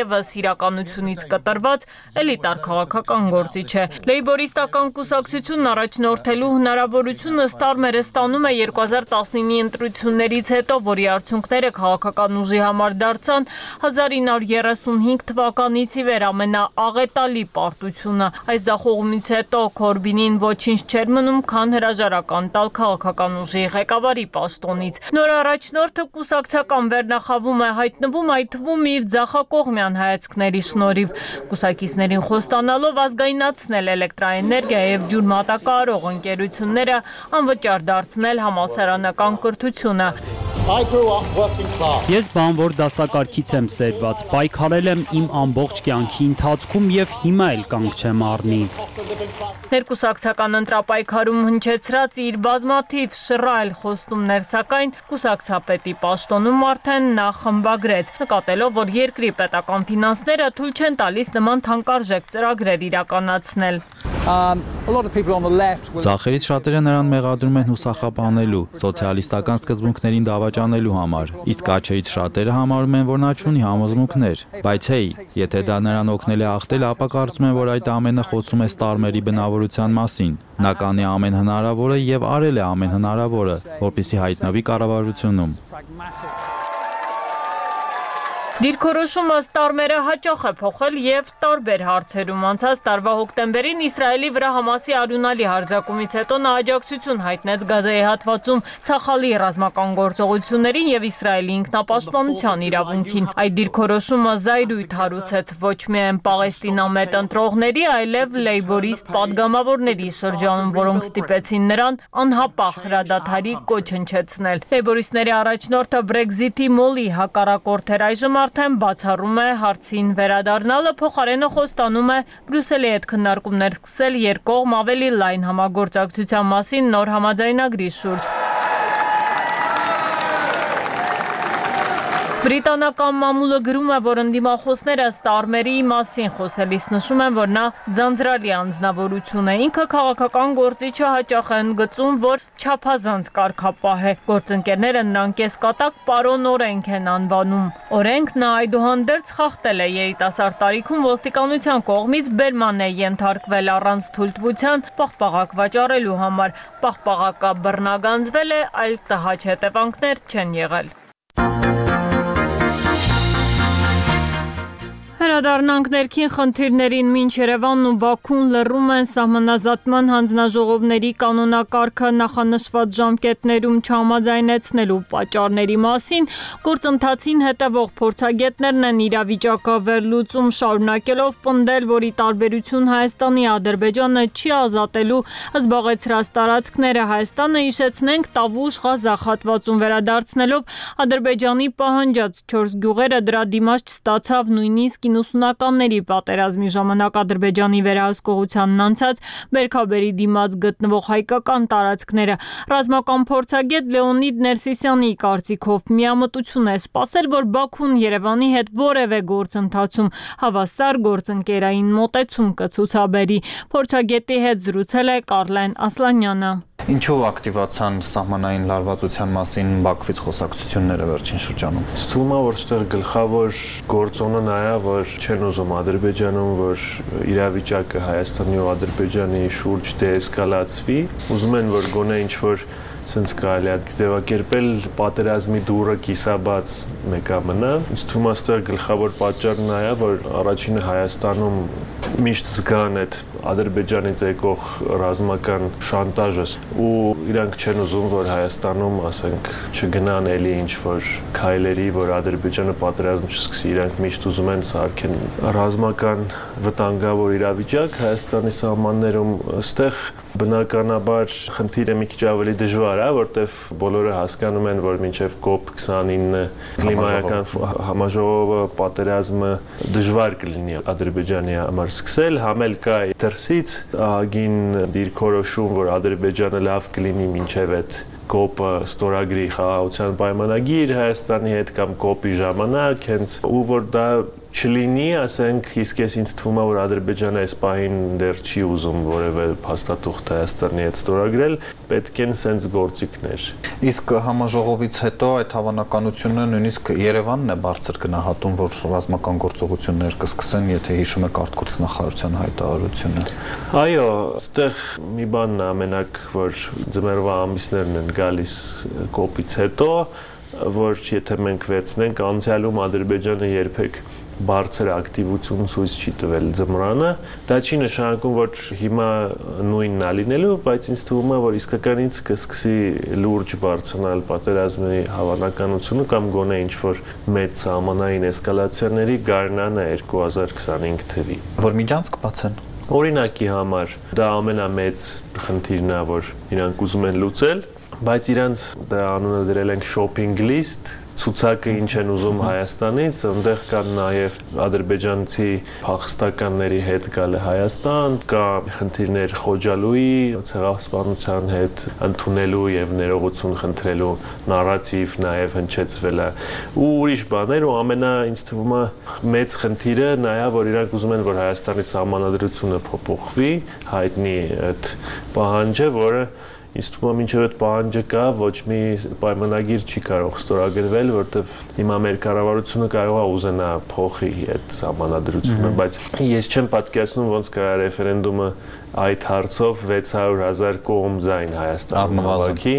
Speaker 1: եւս իրականությունից կտրված էլիտար քաղաքական գործիչ է։ Լեյբորիստական կուսակցությունն առաջնորդելու հնարավորությունը Ստարմերը ստանում է 2019-ի ընտրություններից հետո, որի արդյունքները քաղաքական ուժի համար դարձան 1935 թվականից ի վեր ամենաաղետալի պարտությունը։ Այս ձախողումից հետո Քորբինին ոչինչ չէր մնում, քան հրաժարական տալ քաղաքական ուժի ղեկավարի պաշտոնից։ Նոր առաջնորդը կուսակցական վերնախավում է հայտնվում այդ թվում իր ձախակողմյան հայացքների շնորհիվ, կուսակիցներին խոստանալով ազգայնացնել էլեկտրաէներգիա եւ ջուրմատակարարող ընկերությունները, անվճար դարձնել համալսարանական կրթությունը։
Speaker 4: Ես բանվոր դասակարգից եմ սերված, պայքարել եմ իմ ամբողջ կյանքի ընթացքում եւ հիմա էլ կանգ չեմ առնի։
Speaker 1: Ներկուսակցական ընտրապայքարում հնչեցրած իր բազմաթիվ շռայլ խոստումներ, սակայն կուսակցապետի պաշտոնում արդեն նա խմբագրեց, նկատելով, որ երկրի պետական ֆինանսները թույլ չեն տալիս նման թանկարժեք ծրագրեր իրականացնել։
Speaker 9: Ձախերից շատերը նրան մեղադրում են հուսախաբանելու, սոցիալիստական սկզբունքներին դավաճանելու համար, իսկ աչերից շատերը համարում են, որ նա չունի համոզմունքներ, բայց հեյ, եթե դա նրան օգնել է հաղթել, ապա կարծում եմ, որ այդ ամենը խոսում է Ստարմերի բնավորության մասին։ Նա կանի ամեն հնարավորը եւ արել է ամեն հնարավորը, որպեսզի հայտնվի կառավարությունում։
Speaker 1: Դիրքորոշումը Ստարմերը հաճախ է փոխել եւ տարբեր հարցերում։ Անցած տարվա հոկտեմբերին Իսրայելի վրա Համասի արյունալի հարձակումից հետո նա աջակցություն հայտնեց Գազայի հատվածում ցախալի ռազմական գործողություններին եւ Իսրայելի ինքնապաշտպանության իրավունքին։ Այդ դիրքորոշումը զայրույթ հարուցեց ոչ միայն Պաղեստինամետ ընտրողների, այլև լեյբորիստ падգամավորների շրջանում, որոնք ստիպեցին նրան անհապաղ հրադադարի կոչ հնչեցնել։ Լեյբորիստների առաջնորդը Brexit-ի մոլի հակառակորդ էր, այժմ արդեն բացառում է հարցին վերադառնալը, փոխարենը խոստանում է Բրյուսելի հետ քննարկումներ սկսել երկկողմ ավելի լայն համագործակցության մասին նոր համաձայնագրի շուրջ։ Բրիտանական մամուլը գրում է, որ ընդդիմախոսները Ստարմերի մասին խոսելիս նշում են, որ նա ձանձրալի անձնավորություն է։ Ինքը քաղաքական գործիչը հաճախ է ընդգծում, որ չափազանց կարգապահ է։ Գործընկերները նրան կեսկատակ պարոն օրենք են անվանում։ Օրենք նա այդուհանդերձ խախտել է երիտասարդ տարիքում ոստիկանության կողմից բերման է ենթարկվել առանց թույլտվության պաղպաղակ վաճառելու համար։ Պաղպաղակը բռնագանձվել է, այլ տհաճ հետևանքներ չեն եղել։ Հրադառնանք ներքին խնդիրներին մինչ Երևանն ու Բաքուն լռում են սահմանազատման հանձնաժողովների կանոնակարգը նախանշված ժամկետներում չհամաձայնեցնելու պատճառների մասին, գործընթացին հետևող փորձագետներն են իրավիճակը վերլուծում, շարունակելով պնդել, որ ի տարբերություն Հայաստանի, Ադրբեջանը չի ազատելու զբաղեցրած տարածքները։ Հայաստանը, հիշեցնենք, Տավուշ Ղազախ հատվածում վերադարձնելով Ադրբեջանի պահանջած 4 գյուղերը դրա դիմաց չստացավ, նույնիսկ 90-ականների պատերազմի ժամանակ Ադրբեջանի վերահսկողությանն անցած Բերքաբերի դիմաց գտնվող հայկական տարածքները։ Ռազմական փորձագետ Լեոնիդ Ներսիսյանի կարծիքով միամտություն է սպասել, որ Բաքուն Երևանի հետ որևէ գործընթացում հավասար գործընկերային մոտեցում կցուցաբերի։ Փորձագետի հետ զրուցել է Կարլեն Ասլանյանը։
Speaker 10: Ինչով ակտիվացան սահմանային լարվածության մասին Բաքվից խոսակցությունները վերջին շրջանում։
Speaker 11: Ստում է, որ այստեղ գլխավոր գործոնը նա է, որ չեն ուզում Ադրբեջանում, որ իրավիճակը Հայաստանի ու Ադրբեջանի շուրջ դեէսկալացվի, ուզում են, որ գոնե ինչ-որ սենց կարելի է ձևակերպել պատերազմի դուռը կիսաբաց մեկա մնա։ Ինձ թվում է այստեղ գլխավոր պատճառն նա է, որ առաջինը Հայաստանում միշտ զգան այդ Ադրբեջանից եկող ռազմական շանտաժը ու իրանք չեն ուզում, որ Հայաստանում, ասենք, չգնան էլի ինչ-որ քայլերի, որ Ադրբեջանը պատերազմ չսկսի, իրանք միշտ ուզում են սարքեն ռազմական վտանգավոր իրավիճակ Հայաստանի սահմաններում, այստեղ բնականաբար խնդիրը մի քիչ ավելի դժվար է, որտեվ բոլորը հասկանում են, որ մինչև COP29 կլիմայական համաժողովը պատերազմը դժվար կլինի Ադրբեջանի համար սկսել, համել կա դրսից ահագին դիրքորոշում, որ Ադրբեջանը լավ կլինի մինչև այդ COP-ը ստորագրի խաղաղության պայմանագիր Հայաստանի հետ կամ COP-ի ժամանակ, հենց ու որ դա չլինի, ասենք, իսկ ես ինձ թվում է, որ Ադրբեջանը այս պահին դեռ չի ուզում որևէ փաստաթուղթ Հայաստանի հետ ստորագրել, պետք են սենց գործիքներ։
Speaker 10: Իսկ համաժողովից հետո այդ հավանականությունը նույնիսկ Երևանն է բարձր գնահատում, որ ռազմական գործողություններ կսկսեն, եթե հիշում եք արտգործ նախարարության հայտարարությունը։
Speaker 11: Այո, այստեղ մի բանն է ամենակ, որ ձմեռվա ամիսներն են գալիս կոպից հետո, որ եթե մենք վերցնենք անցյալում Ադրբեջանը երբեք բարձր ակտիվություն ցույց չի տվել ձմռանը, դա չի նշանակում, որ հիմա նույնն է լինելու, բայց ինձ թվում է, որ իսկականից կսկսի լուրջ բարձրանալ պատերազմի հավանականությունը կամ գոնե ինչ-որ մեծ սահմանային էսկալացիաների գարնանը 2025 թվի։
Speaker 10: Որ միջանցք բացեն։
Speaker 11: Օրինակի համար դա ամենամեծ խնդիրն է, որ իրանք ուզում են լուծել, բայց իրանց դա անունը դրել ենք shopping list, ցուցակը ինչ են ուզում Հայաստանից, այնտեղ կան նաև ադրբեջանցի փախստականների հետ գալը Հայաստան, կա խնդիրներ Խոջալուի ցեղասպանության հետ ընդունելու եւ ներողություն խնդրելու նարատիվ նաև հնչեցվել է ու ուրիշ բաներ ու ամենա ինձ թվում է մեծ խնդիրը նա է, որ իրանք ուզում են, որ Հայաստանի սահմանադրությունը փոփոխվի, հայտնի այդ պահանջը, որը ինձ թվում է մինչև այդ պահանջը կա, ոչ մի պայմանագիր չի կարող ստորագրվել, որտեղ հիմա մեր կառավարությունը կարող է ուզենա փոխի այդ սահմանադրությունը, բայց ես չեմ պատկերացնում ոնց կարա ռեֆերենդումը այդ հարցով 600,000 կողմ ձայն Հայաստանում հավաքի,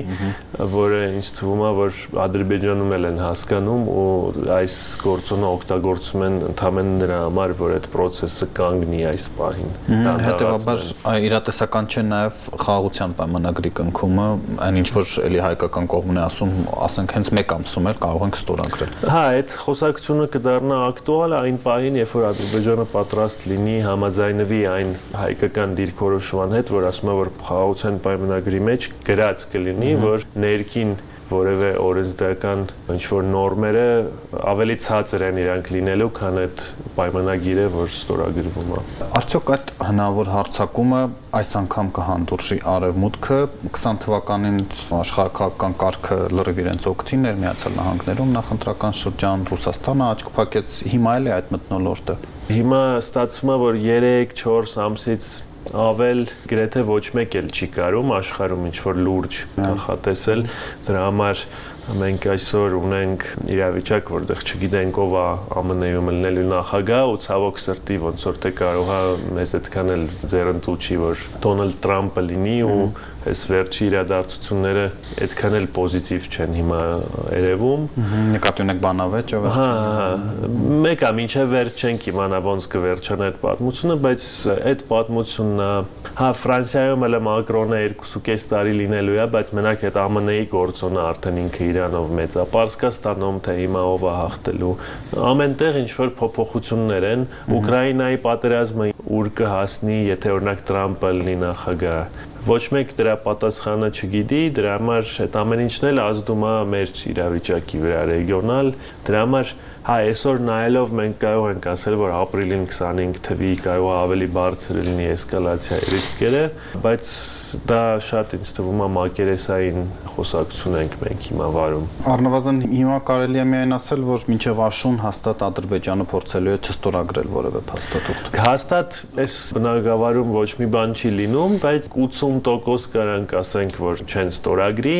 Speaker 11: որը ինձ թվում է, որ Ադրբեջանում են հասկանում ու այս գործոնը օգտագործում են ընդհանրապես նրա համար, որ այդ process-ը կանգնի այս պահին։
Speaker 10: Հետևաբար իրատեսական չէ նաև խաղաղության պայմանագրի կնքումը, այն ինչ որ էլի հայկական կողմն է ասում, ասենք հենց 1 ամսում էլ կարող ենք ստորագրել։
Speaker 11: Հա, այդ խոսակցությունը կդառնա ակտուալ այն պահին, երբ որ Ադրբեջանը պատրաստ լինի համաձայնվի այն հայկական դիրքորոշման հետ, որ ասում է, որ խաղաղության պայմանագրի մեջ գրած կլինի, որ ներքին որևէ օրենսդրական ինչ-որ նորմերը ավելի ցածր են իրանք լինելու, քան այդ պայմանագիրը, որ ստորագրվում է։
Speaker 10: Արդյոք այդ հնարավոր հարձակումը այս անգամ կհանդուրժի Արևմուտքը 20 թվականին աշխարհակաղակական կարգը լրիվ իրենց օգտին էր Միացյալ Նահանգներում նախընտրական շրջան, Ռուսաստանը աչք փակեց, հիմա էլ է այդ մթնոլորտը։
Speaker 11: Հիմա ստացվում է, որ 3-4 ամսից ավել գրեթե ոչ մեկ էլ չի կարում աշխարհում ինչ-որ լուրջ նախատեսել, դրա համար մենք այսօր ունենք իրավիճակ, որտեղ չգիտենք ով է ԱՄՆ-ում լինելու նախագահ ու ցավոք սրտի ոնց որ թե կարող է մեզ այդքան էլ ձեռնտու չի, որ Դոնալդ Թրամփը լինի ու այս վերջի իրադարձությունները այդքան էլ պոզիտիվ չեն հիմա երևում։
Speaker 10: Նկատի ունեք բանավեճը վերջին։
Speaker 11: Հա, մեկը մինչև վերջ չենք իմանա ոնց կվերջանա այդ պատմությունը, բայց այդ պատմությունն հա Ֆրանսիայում էլ Մակրոնը 2.5 տարի լինելու է, բայց մենակ այդ ԱՄՆ-ի գործոնը արդեն ինքը Իրանով մեծ է։ Պարսկաստանում թե հիմա ով է հաղթելու։ Ամենտեղ ինչ որ փոփոխություններ են, Ուկրաինայի պատերազմը ուր կհասնի, եթե օրինակ Թրամփը լինի նախագահ։ Ոչ մեկ դրա պատասխանը չգիտի, դրա համար այդ ամեն ինչն էլ ազդում է մեր իրավիճակի վրա ռեգիոնալ, դրա համար հա այսօր նայելով մենք կարող ենք ասել, որ ապրիլին 25 թվի կարող է ավելի բարձր լինի էսկալացիայի ռիսկերը, բայց դա շատ ինձ թվում է մակերեսային խոսակցություն ենք մենք հիմա վարում։
Speaker 10: Առնվազն հիմա կարելի է միայն ասել, որ մինչև աշուն հաստատ Ադրբեջանը փորձելու է չստորագրել որևէ փաստաթուղթ։
Speaker 11: Հաստատ այս բնագավառում ոչ մի բան չի լինում, բայց 80% կարանք ասենք, որ չեն ստորագրի,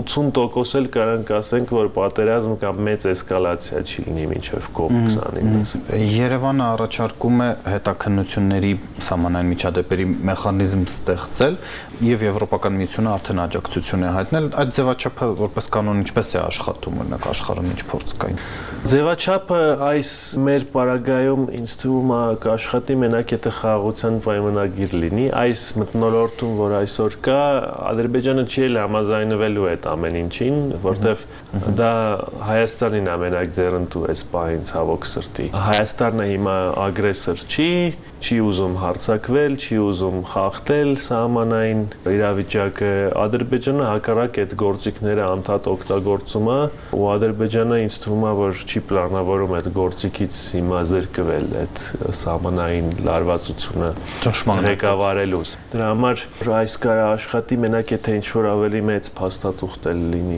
Speaker 11: 80% էլ կարանք ասենք, որ պատերազմ կամ մեծ էսկալացիա չի լինի մինչև COP29-ը։
Speaker 10: Երևանը առաջարկում է հետաքննությունների սահմանային միջադեպերի մեխանիզմ ստեղծել եւ Եվրոպական միությունը արդեն աջակցություն է հայտնել։ Այդ ձևաչափը որպես կանոն ինչպես է աշխատում, օրինակ աշխարհում ինչ փորձ կային։
Speaker 11: Ձևաչափը այս մեր պարագայում ինձ թվում է կաշխատի մենակ եթե խաղաղության պայմանագիր լինի, այս մթնոլորտում, որ այսօր կա, Ադրբեջանը չի էլ համաձայնվելու այդ ամեն ինչին, որտեվ դա Հայաստանին ամենակ ձեռնտու այս պահին ցավոք սրտի։ Հայաստանը հիմա ագրեսոր չի ուզում հարձակվել, չի ուզում խախտել սահմանային իրավիճակը։ Ադրբեջանը հակառակ այդ գործիքները անդադ օգտագործում է ու Ադրբեջանը ինձ թվում է, որ չի պլանավորում այդ գործիքից հիմա զրկվել այդ սահմանային լարվածությունը ղեկավարելու։ Դրա համար այս կարա աշխատի մենակ եթե ինչ-որ ավելի մեծ փաստաթուղթ լինի։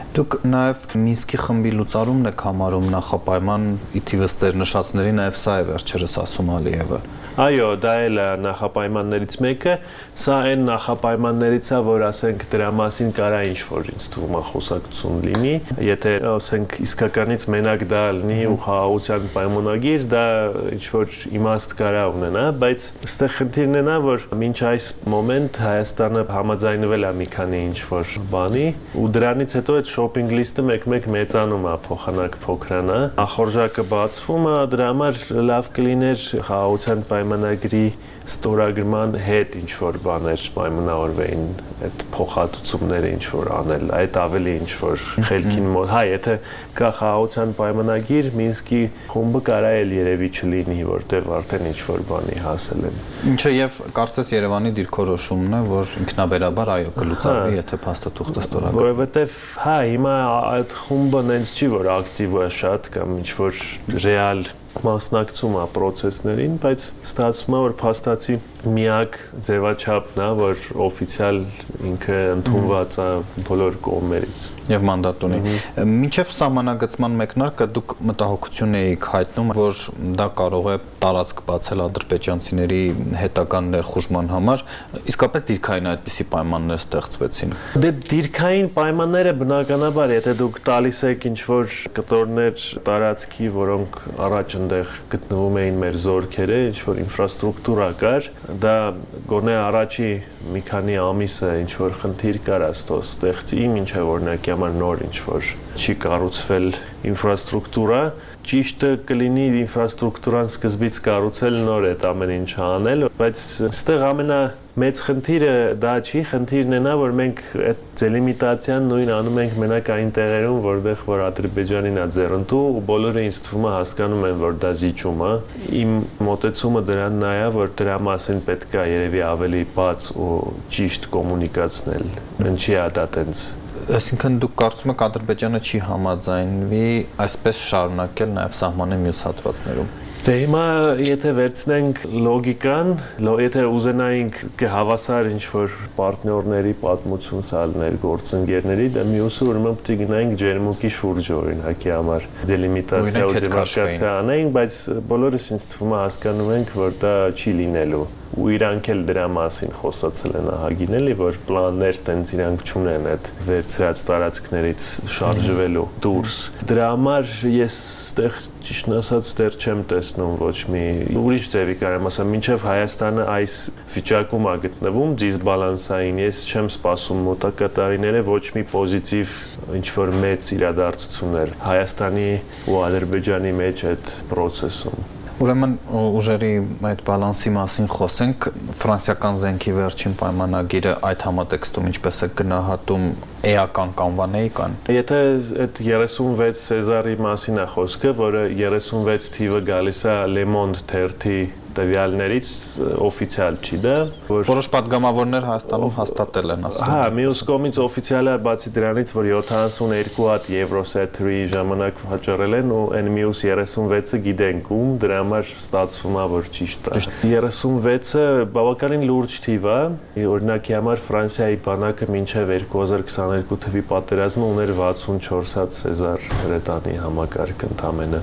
Speaker 10: Դուք նաև Մինսկի խմբի լուծարումն եք համարում նախապայման ի թիվս ձեր նշածների, նաև սա է վերջերս ասում Ալիևը։
Speaker 11: Այո, դա էլ է նախապայմաններից մեկը, սա այն նախապայմաններից է, որ ասենք դրա մասին կարա ինչ-որ ինձ թվում է խոսակցություն լինի, եթե ասենք իսկականից մենակ դա լինի ու խաղաղության պայմանագիր, դա ինչ-որ իմաստ կարա ունենա, բայց այստեղ խնդիրն է նա, որ մինչ այս մոմենտ Հայաստանը համաձայնվել է մի քանի ինչ-որ բանի ու դրանից հետո այդ շոփինգ լիստը մեկ-մեկ մեծանում է, փոխանակ փոքրանա, ախորժակը բացվում է, դրա համար լավ կլիներ խաղաղության պայմանագրի ստորագրման հետ ինչ-որ բաներ պայմանավորվեին, այդ փոխհատուցումները ինչ-որ անել, այդ ավելի ինչ-որ խելքին մոտ, հա, եթե կա խաղաղության պայմանագիր, Մինսկի խումբը կարա էլ երևի չլինի, որտեղ արդեն ինչ-որ բանի հասել են։
Speaker 10: Ինչը եւ կարծես Երևանի դիրքորոշումն է, որ ինքնաբերաբար այո կլուծարվի, եթե փաստաթուղթը ստորագրվի։
Speaker 11: Որովհետեւ, հա, հիմա այդ խումբը նենց չի, որ ակտիվ է շատ կամ ինչ-որ ռեալ մասնակցում է process-ներին, բայց ստացվում է, որ փաստացի միակ ձևաչափն է, որ օֆիցիալ ինքը ընդունված է բոլոր կողմերից
Speaker 10: եւ մանդատ ունի։ Մինչեւ սահմանագծման մեկնարկը դուք մտահոգություն եք հայտնում, որ դա կարող է տարածք բացել ադրբեջանցիների հետագան ներխուժման համար, իսկապես դիրքային այդպիսի պայմաններ ստեղծվեցին։
Speaker 11: Դե դիրքային պայմանները բնականաբար, եթե դուք տալիս եք ինչ-որ կտորներ տարածքի, որոնք առաջ այնտեղ գտնվում էին մեր զորքերը, ինչ-որ ինֆրաստրուկտուրա կար, դա գոնե առաջի մի քանի ամիսը ինչ-որ խնդիր կար աստո ստեղծի, մինչև օրինակի համար նոր ինչ-որ չի կառուցվել ինֆրաստրուկտուրա, ճիշտը կլինի ինֆրաստրուկտուրան սկզբից կառուցել, նոր այդ ամեն ինչը անել, բայց այստեղ ամենամեծ խնդիրը դա չի, խնդիրն է նա, որ մենք այդ դելիմիտացիան նույն անում ենք մենակ այն տեղերում, որտեղ որ Ադրբեջանին է ձեռնտու ու բոլորը ինձ թվում է հասկանում են, որ դա զիջում է։ Իմ մոտեցումը դրան նա է, որ դրա մասին պետք է երևի ավելի բաց ու ճիշտ կոմունիկացնել։ Ինչի է դա տենց։
Speaker 10: Այսինքն դուք կարծում եք Ադրբեջանը չի համաձայնվի այսպես շարունակել նաև սահմանի մյուս հատվածներում։
Speaker 11: Դե հիմա եթե վերցնենք լոգիկան, եթե ուզենայինք հավասար ինչ-որ պարտներների պատմություն սալներ գործընկերների, դա մյուսը ուրեմն պետք է գնայինք ջերմուկի շուրջը օրինակի համար դելիմիտացիա ու դեմարկացիա անեինք, բայց բոլորս ինձ թվում է հասկանում ենք, որ դա չի լինելու ու իրանք էլ դրա մասին խոսացել են ահագին էլի, որ պլաններ տենց իրանք չունեն այդ վերցրած տարածքներից շարժվելու դուրս։ Դրա համար ես այդտեղ ճիշտ ասած դեռ չեմ տեսնում ոչ մի ուրիշ ձևի կարեմ ասեմ, մինչև Հայաստանը այս վիճակում է գտնվում դիսբալանսային, ես չեմ սպասում մոտակա տարիները ոչ մի պոզիտիվ ինչ-որ մեծ իրադարձություններ Հայաստանի ու Ադրբեջանի մեջ այդ process-ում։
Speaker 10: Ուրեմն ուժերի այդ բալանսի մասին խոսենք, ֆրանսիական զենքի վերջին պայմանագիրը այդ համատեքստում ինչպես է գնահատում էական կանվաների կան։
Speaker 11: Եթե այդ 36 Սեզարի մասին է խոսքը, որը 36 թիվը գալիս է Le Monde թերթի տվյալներից օֆիցիալ չի դա, որ
Speaker 10: որոշ падգամավորներ Հայաստանում հաստատել են ասում։
Speaker 11: Հա, մյուս կողմից օֆիցիալը բացի դրանից, որ 72 հատ Եվրոսեթրի ժամանակ վաճառել են ու այն մյուս 36-ը գիտենք ում, դրա համար ստացվում է, որ ճիշտ է։ 36-ը բավականին լուրջ թիվ է, օրինակի համար Ֆրանսիայի բանակը մինչև 2022 թվականի պատերազմը ուներ 64 հատ Սեզար հրետանի համակարգ ընդամենը։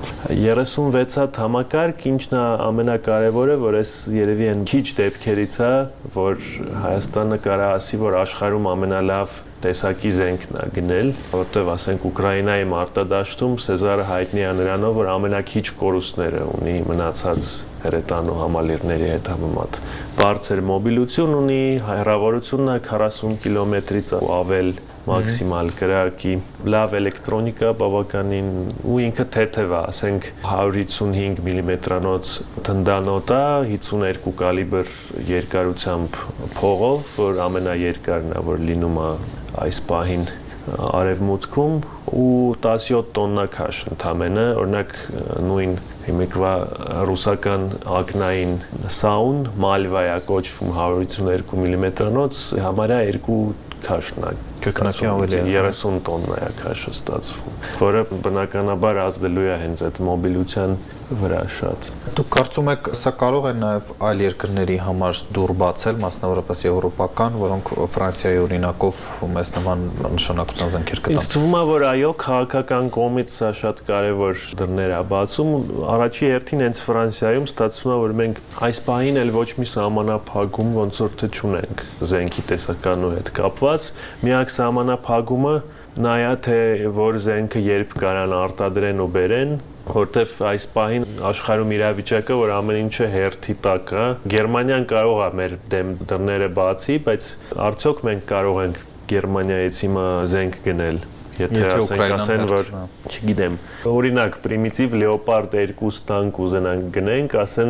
Speaker 11: 36 հատ համակարգ, ինչն է ամենակարևորը, որ այս երևի են քիչ դեպքերից է, որ Հայաստանը կարա ասի, որ աշխարհում ամենալավ տեսակի զենքն է գնել, որտեղ ասենք Ուկրաինայի մարտադաշտում Սեզարը հայտնի է նրանով, որ ամենակիչ կորուստները ունի մնացած հրետանու համալիրների հետ համեմատ։ Բարձր մոբիլություն ունի, հեռավորությունն է 40 կիլոմետրից ու ավել մաքսիմալ կրակի, լավ էլեկտրոնիկա բավականին ու ինքը թեթև է, ասենք 155 մմ-անոց թնդանոթ է, 52 կալիբր երկարությամբ փողով, որ ամենաերկարն է, որ լինում է այս պահին արևմուտքում ու 17 տոննա քաշ ընդամենը, օրինակ նույն հիմիկվա ռուսական ակնային սաուն Մալվայա կոչվում 152 մմ-անոց համարյա 2 քաշն է
Speaker 10: Կրկնակի ավելի
Speaker 11: 30 տոննա է քաշը ստացվում, որը բնականաբար ազդելու է հենց այդ մոբիլության վրա շատ։
Speaker 10: Դուք կարծում եք, սա կարող է նաև այլ երկրների համար դուռ բացել, մասնավորապես եվրոպական, որոնք Ֆրանսիայի օրինակով մեծ նման նշանակության զենքեր կտան։
Speaker 11: Ինձ թվում է, որ այո, քաղաքական կողմից սա շատ կարևոր դռներ է բացում։ Առաջի հերթին հենց Ֆրանսիայում ստացվում է, որ մենք այս պահին էլ ոչ մի սահմանափակում ոնց որ թե չունենք զենքի տեսականու հետ կապված։ Միակ սահմանափակումը նա է, թե որ զենքը երբ կարան արտադրեն ու բերեն, որտեվ այս պահին աշխարհում իրավիճակը, որ ամեն ինչը հերթի տակ է, Գերմանիան կարող է մեր դեմ դռները բացի, բայց արդյոք մենք կարող ենք Գերմանիայից հիմա զենք գնել, եթե ասեն, որ չգիտեմ, օրինակ պրիմիտիվ Leopard 2 տանկ ուզենանք գնենք, ասեն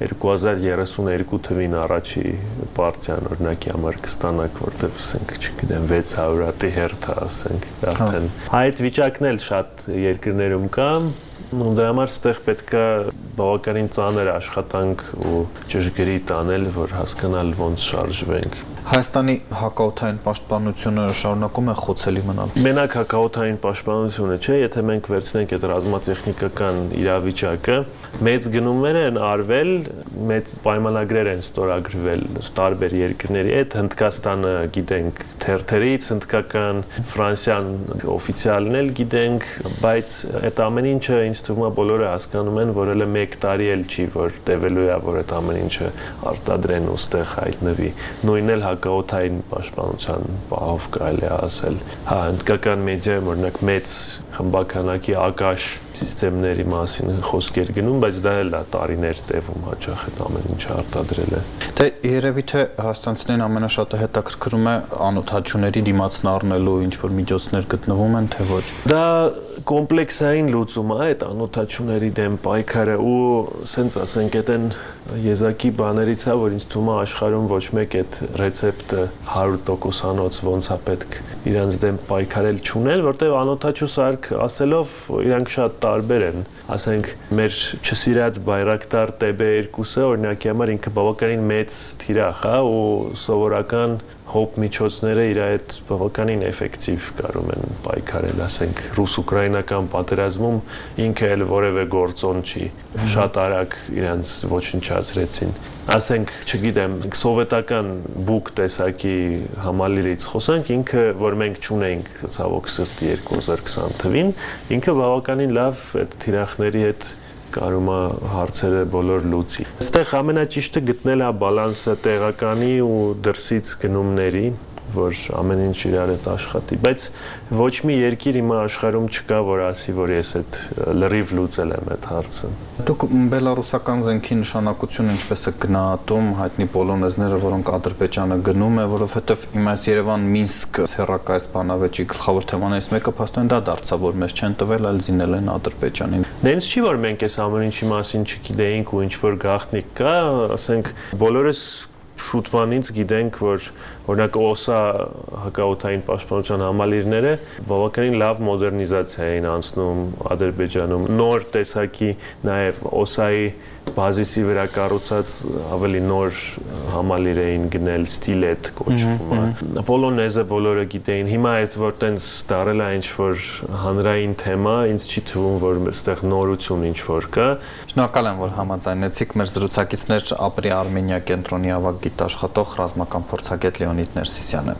Speaker 11: 2032 թվին առաջի պարտիան օրինակի համար կստանանք, որտեվ ասենք, չգիտեմ, 600 հատի հերթ է, ասենք, արդեն։ Այդ վիճակն էլ շատ երկրներում կա, ու դրա համար ստեղ պետք է բավականին ծանր աշխատանք ու ճշգրիտ անել, որ հասկանալ ոնց շարժվենք։
Speaker 10: Հայաստանի հակաօդային պաշտպանությունը շարունակում է խոցելի մնալ։
Speaker 11: Մենակ հակաօդային պաշտպանությունը չէ, եթե մենք վերցնենք այդ ռազմատեխնիկական իրավիճակը, մեծ գնումներ են արվել, մեծ պայմանագրեր են ստորագրվել տարբեր երկրների հետ, Հնդկաստանը գիտենք թերթերից, հնդկական, Ֆրանսիան օֆիցիալն էլ գիտենք, բայց այդ ամեն ինչը ինձ թվում է բոլորը հասկանում են, որ հələ 1 տարի էլ չի, որ տևելու է, որ այդ ամեն ինչը արտադրեն ու ստեղ հայտնվի։ Նույնն էլ հակաօդային պաշտպանության պահով կարելի է ասել։ Հա, հնդկական մեդիայում օրինակ մեծ խմբականակի ակաշ սիստեմների մասին խոսքեր գնում, բայց դա էլ է տարիներ տևում հաճախ այդ ամեն ինչը արտադրել է։
Speaker 10: Դե երևի թե հայաստանցիներին ամենաշատը հետաքրքրում է անօդաչուների դիմացն առնելու ինչ որ միջոցներ գտնվում են, թե ոչ։
Speaker 11: Դա կոմպլեքսային լուծում է այդ անօդաչուների դեմ պայքարը ու սենց ասենք այդեն եզակի բաներից է, որ ինձ թվում է աշխարհում ոչ մեկ այդ ռեցեպտը 100%-անոց ոնց է պետք իրանց դեմ պայքարել չունել, որտեղ անօդաչու սարք ասելով իրանք շատ տարբեր են, ասենք մեր չսիրած Բայրակտար TB2-ը օրինակի համար ինքը բավականին մեծ թիրախ է ու սովորական հոպ միջոցները իր այդ բավականին էֆեկտիվ կարում են պայքարել, ասենք ռուս-ուկրաինական պատերազմում ինքը էլ որևէ գործոն չի, շատ արագ իրանց ոչնչացրեցին։ Ասենք, չգիտեմ, սովետական բուկ տեսակի համալիրից խոսանք, ինքը, որ մենք չունենք ցավոք սրտի 2020 թվին, ինքը բավականին լավ այդ թիրախների հետ կարում է հարցերը բոլոր լուծի։ Այստեղ ամենաճիշտը գտնել է բալանսը տեղականի ու դրսից գնումների, որ ամեն ինչ իրար հետ աշխատի, բայց ոչ մի երկիր հիմա աշխարհում չկա, որ ասի, որ ես այդ լրիվ լուծել եմ այդ հարցը։
Speaker 10: Դուք բելարուսական զենքի նշանակությունը ինչպես է գնահատում հայտնի պոլոնեզները, որոնք Ադրբեջանը գնում է, որովհետև հիմա այս Երևան-Մինսկ հեռակայց բանավեճի գլխավոր թեմաներից մեկը փաստորեն դա դարձավ, որ մեզ չեն տվել, այլ զինել են Ադրբեջանին։
Speaker 11: Նենց չի, որ մենք այս ամեն ինչի մասին չգիտեինք ու ինչ որ գաղտնիք կա, ասենք բոլորս շուտվանից գիտենք, որ օրինակ OSA հակաօդային պաշտպանության համալիրները բավականին լավ մոդեռնիզացիա էին անցնում Ադրբեջանում, նոր տեսակի նաև OSA-ի բազիսի վրա կառուցած ավելի նոր համալիր էին գնել, Stilet կոչվում է։ Պոլոնեզը բոլորը գիտեին, հիմա այս որ տենց դարել է ինչ-որ հանրային թեմա, ինձ չի թվում, որ այստեղ նորություն ինչ-որ կա։
Speaker 10: Շնորհակալ եմ, որ համաձայնեցիք մեր զրուցակիցներ Ապրի Արմենիա կենտրոնի ավագ գիտաշխատող ռազմական փորձագետ Լեոնիդ Ներսիսյանը։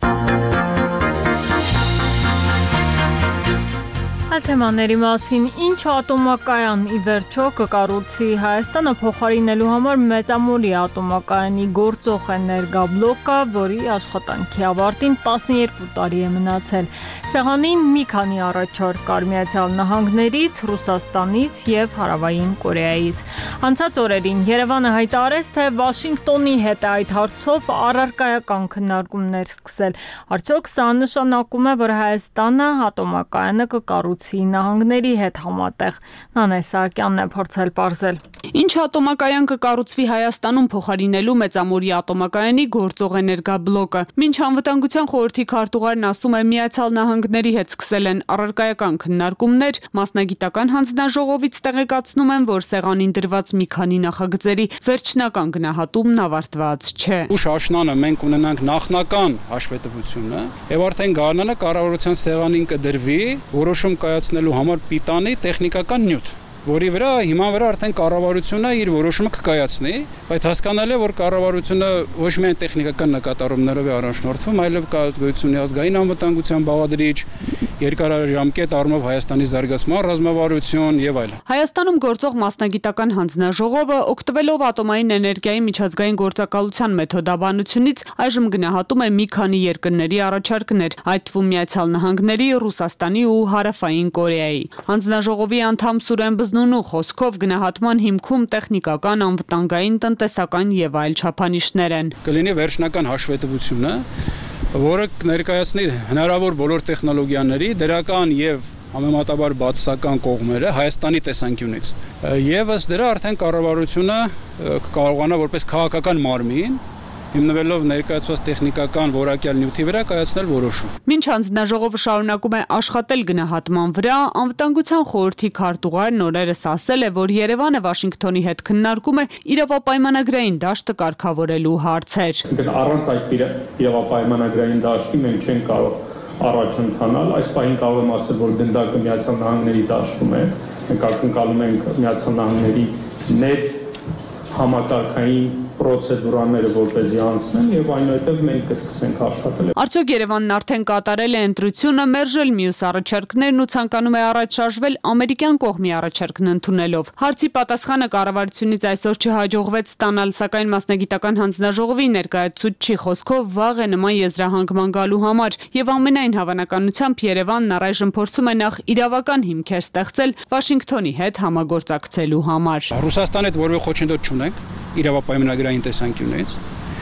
Speaker 1: Այլ թեմաների մասին, ինչ ատոմակայան ի վերջո կկառուցի Հայաստանը փոխարինելու համար Մեծամորի ատոմակայանի գործող էներգաբլոկը, որի աշխատանքի ավարտին 12 տարի է մնացել։ Սեղանին մի քանի առաջարկ կար Միացյալ Նահանգներից, Ռուսաստանից եւ Հարավային Կորեայից։ Անցած օրերին Երևանը հայտարարեց, թե Վաշինգտոնի հետ է այդ հարցով առարկայական քննարկումներ սկսել։ Արդյոք սա նշանակում է, որ Հայաստանը ատոմակայանը կկառուցի Նահանգների հետ համատեղ։ Նանե Սահակյանն է փորձել պարզել։
Speaker 12: Ինչ ատոմակայան կկառուցվի Հայաստանում փոխարինելու Մեծամորի ատոմակայանի գործող էներգաբլոկը։ Մինչ անվտանգության խորհրդի քարտուղարն ասում է Միացյալ Նահանգների հետ սկսել են առարկայական քննարկումներ, մասնագիտական հանձնաժողովից տեղեկացնում են, որ սեղանին դրված մի քանի նախագծերի վերջնական գնահատումն ավարտված չէ։
Speaker 13: Ուշ աշնանը մենք ունենանք նախնական հաշվետվությունը եւ արդեն գարնանը կառավարության սեղանին կդրվի որոշում կայացնելու համար պիտանի տեխնիկական նյութ, որի վրա հիման վրա արդեն կառավարությունը իր որոշումը կկայացնի, բայց հասկանալի է, որ կառավարությունը ոչ միայն տեխնիկական նկատառումներով է առաջնորդվում, այլև կա գոյություն ազգային անվտանգության բաղադրիչ, երկարաժամկետ առումով Հայաստանի զարգացման ռազմավարություն եւ այլն։
Speaker 12: Հայաստանում գործող մասնագիտական հանձնաժողովը օգտվելով ատոմային էներգիայի միջազգային գործակալության մեթոդաբանությունից այժմ գնահատում է մի քանի երկրների առաջարկներ, այդ թվում Միացյալ Նահանգների, Ռուսաստանի ու Հարավային Կորեայի։ Հանձնաժողովի անդամ Սուրեն Բզնունու խոսքով գնահատման հիմքում տեխնիկական, անվտանգային, տնտեսական եւ այլ չափանիշներ են։
Speaker 13: Կլինի վերջնական հաշվետվությունը, որը ներկայացնի հնարավոր բոլոր տեխնոլոգիաների դրական եւ համեմատաբար բացասական կողմերը Հայաստանի տեսանկյունից։ Եվ ըստ դրա արդեն կառավարությունը կարողանա որպես քաղաքական մարմին հիմնվելով ներկայացված տեխնիկական որակյալ նյութի վրա կայացնել որոշում։
Speaker 12: Մինչ հանձնաժողովը շարունակում է աշխատել գնահատման վրա, անվտանգության խորհրդի քարտուղարն օրերս ասել է, որ Երևանը Վաշինգտոնի հետ քննարկում է իրավապայմանագրային դաշտը կարգավորելու հարցեր։
Speaker 14: Առանց այդ իրավապայմանագրային դաշտի մենք չենք կարող առաջ ընթանալ։ Այս պահին կարող եմ ասել, որ գնդակը Միացյալ Նահանգների դաշտում է։ Մենք ակնկալում ենք Միացյալ Նահանգների նետ համակարգային պրոցեդուրաները որպեսզի անցնեն եւ այնուհետեւ մենք կսկսենք աշխատել։
Speaker 12: Արդյոք Երևանն արդեն կատարել է ընտրությունը, մերժել մյուս առաջարկներն ու ցանկանում է առաջ շարժվել ամերիկյան կողմի առաջարկն ընդունելով։ Հարցի պատասխանը կառավարությունից այսօր չհաջողվեց ստանալ, սակայն մասնագիտական հանձնաժողովի ներկայացուցչի խոսքով վաղ է նման եզրահանգման գալու համար եւ ամենայն հավանականությամբ Երևանն առայժմ փորձում է նախ իրավական հիմքեր ստեղծել Վաշինգտոնի հետ համագործակցելու համար։
Speaker 13: Ռուսաստանի հետ որևէ խոչընդոտ չունենք իրավապայմանագրային տեսանկյունից։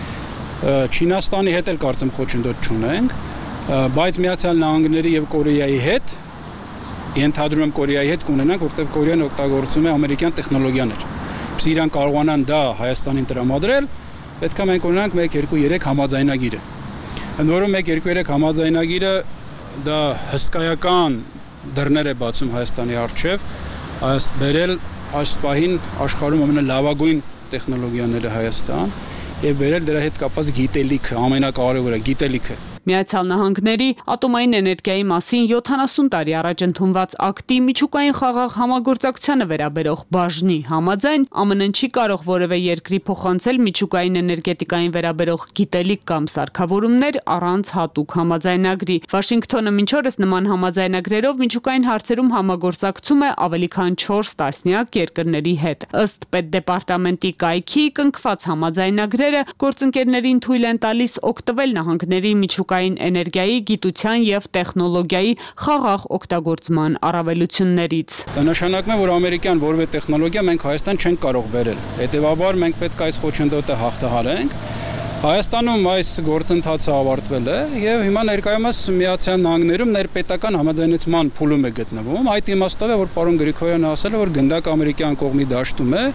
Speaker 13: Չինաստանի հետ էլ կարծեմ խոչընդոտ չունենք, բայց Միացյալ Նահանգների եւ Կորեայի հետ ենթադրում եմ Կորեայի հետ կունենանք, որտեղ Կորեան օգտագործում է ամերիկյան տեխնոլոգիաներ։ Իսկ իրան կարողանան դա Հայաստանին տրամադրել, պետք է մենք ունենանք 1-2-3 համաձայնագիրը։ Ընդ որում 1-2-3 համաձայնագիրը դա հսկայական դռներ է բացում Հայաստանի առջև, բերել այս պահին աշխարհում ամենալավագույն տեխնոլոգիաները Հայաստան եւ բերել դրա հետ կապված գիտելիքը, ամենակարևորը գիտելիքը։
Speaker 12: Միացյալ Նահանգների ատոմային էներգիայի մասին 70 տարի առաջ ընդունված ակտի միջուկային խաղաղ համագործակցությանը վերաբերող բաժնի համաձայն ԱՄՆ-ն չի կարող որևէ երկրի փոխանցել միջուկային էներգետիկային վերաբերող գիտելիք կամ սարքավորումներ առանց հատուկ համաձայնագրի։ Վաշինգտոնը մինչ օրս նման համաձայնագրերով միջուկային հարցերում համագործակցում է ավելի քան 4 տասնյակ երկրների հետ։ Ըստ Պետդեպարտամենտի կայքի կնքված համաձայնագրերը գործընկերներին թույլ են տալիս օգտվել նահանգների միջուկային էներգիայի, գիտության եւ տեխնոլոգիայի խաղաղ օգտագործման առավելություններից։
Speaker 13: Դա նշանակում է, որ ամերիկյան որևէ տեխնոլոգիա մենք Հայաստան չենք կարող բերել։ Հետևաբար մենք պետք է այս խոչընդոտը հաղթահարենք։ Հայաստանում այս գործընթացը ավարտվել է եւ հիմա ներկայումս Միացյալ Նահանգներում ներպետական համաձայնեցման փուլում է գտնվում։ Այդ իմաստով է, որ պարոն Գրիգորյանը ասել է, որ գնդակ ամերիկյան կողմի դաշտում է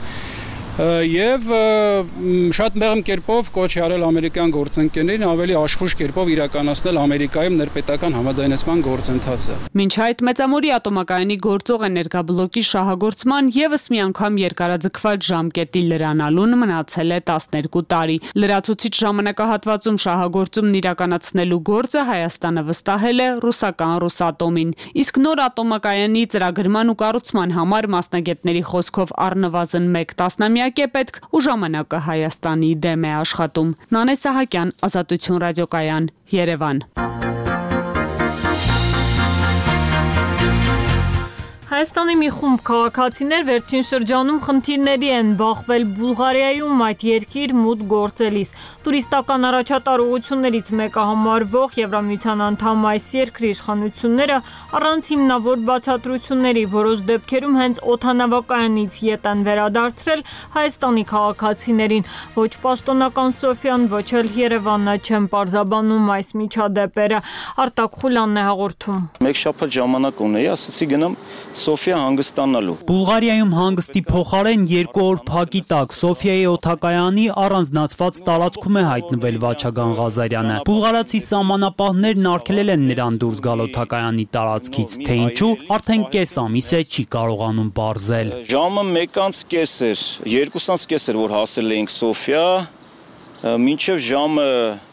Speaker 13: եւ շատ մեղմ կերպով կոչ արել ամերիկյան գործընկերներին ավելի աշխույժ կերպով իրականացնել Ամերիկայում ներպետական համաձայնեցման գործընթացը։
Speaker 12: Մինչ այդ Մեծամորի ատոմակայանի գործող էներգաբլոկի շահագործման եւս մի անգամ երկարաձգված ժամկետի լրանալուն մնացել է 12 տարի։ Լրացուցիչ ժամանակահատվածում շահագործումն իրականացնելու գործը Հայաստանը վստահել է ռուսական Ռուսատոմին։ Իսկ նոր ատոմակայանի ծրագրման ու կառուցման համար մասնագետների խոսքով առնվազն 1 տասնամյակ է պետք ու ժամանակը Հայաստանի դեմ է աշխատում։ Նանե Սահակյան, Ազատություն ռադիոկայան, Երևան։
Speaker 1: Հայաստանի մի խումբ քաղաքացիներ վերջին շրջանում խնդիրների են բախվել Բուլղարիայում այդ երկիր մուտք գործելիս։ Տուրիստական առաջատար ուղղություններից մեկը համարվող Եվրամիության անդամ այս երկրի իշխանությունները առանց հիմնավոր բացատրությունների որոշ դեպքերում հենց օդանավակայանից ետ են վերադարձրել Հայաստանի քաղաքացիներին։ Ոչ պաշտոնական Սոֆիան, ոչ էլ Երևանը չեն պարզաբանում այս միջադեպերը։ Արտակ Խուլյանն է հաղորդում։
Speaker 15: Մեկ շաբաթ ժամանակ ունեի, ասացի գնամ Սոֆիա հանգստանալու։
Speaker 4: Բուլղարիայում հանգստի փոխարեն 2 օր փակի տակ Սոֆիայի օդակայանի առանձնացված տարածքում է հայտնվել Վաչագան Ղազարյանը։ Բուլղարացի սահմանապահներն արգելել են նրան դուրս գալ օդակայանի տարածքից, թե ինչու արդեն կես ամիս է չի կարողանում պարզել։
Speaker 15: Ժամը 1:30 էր, 2:30 էր, որ հասել էինք Սոֆիա, մինչև ժամը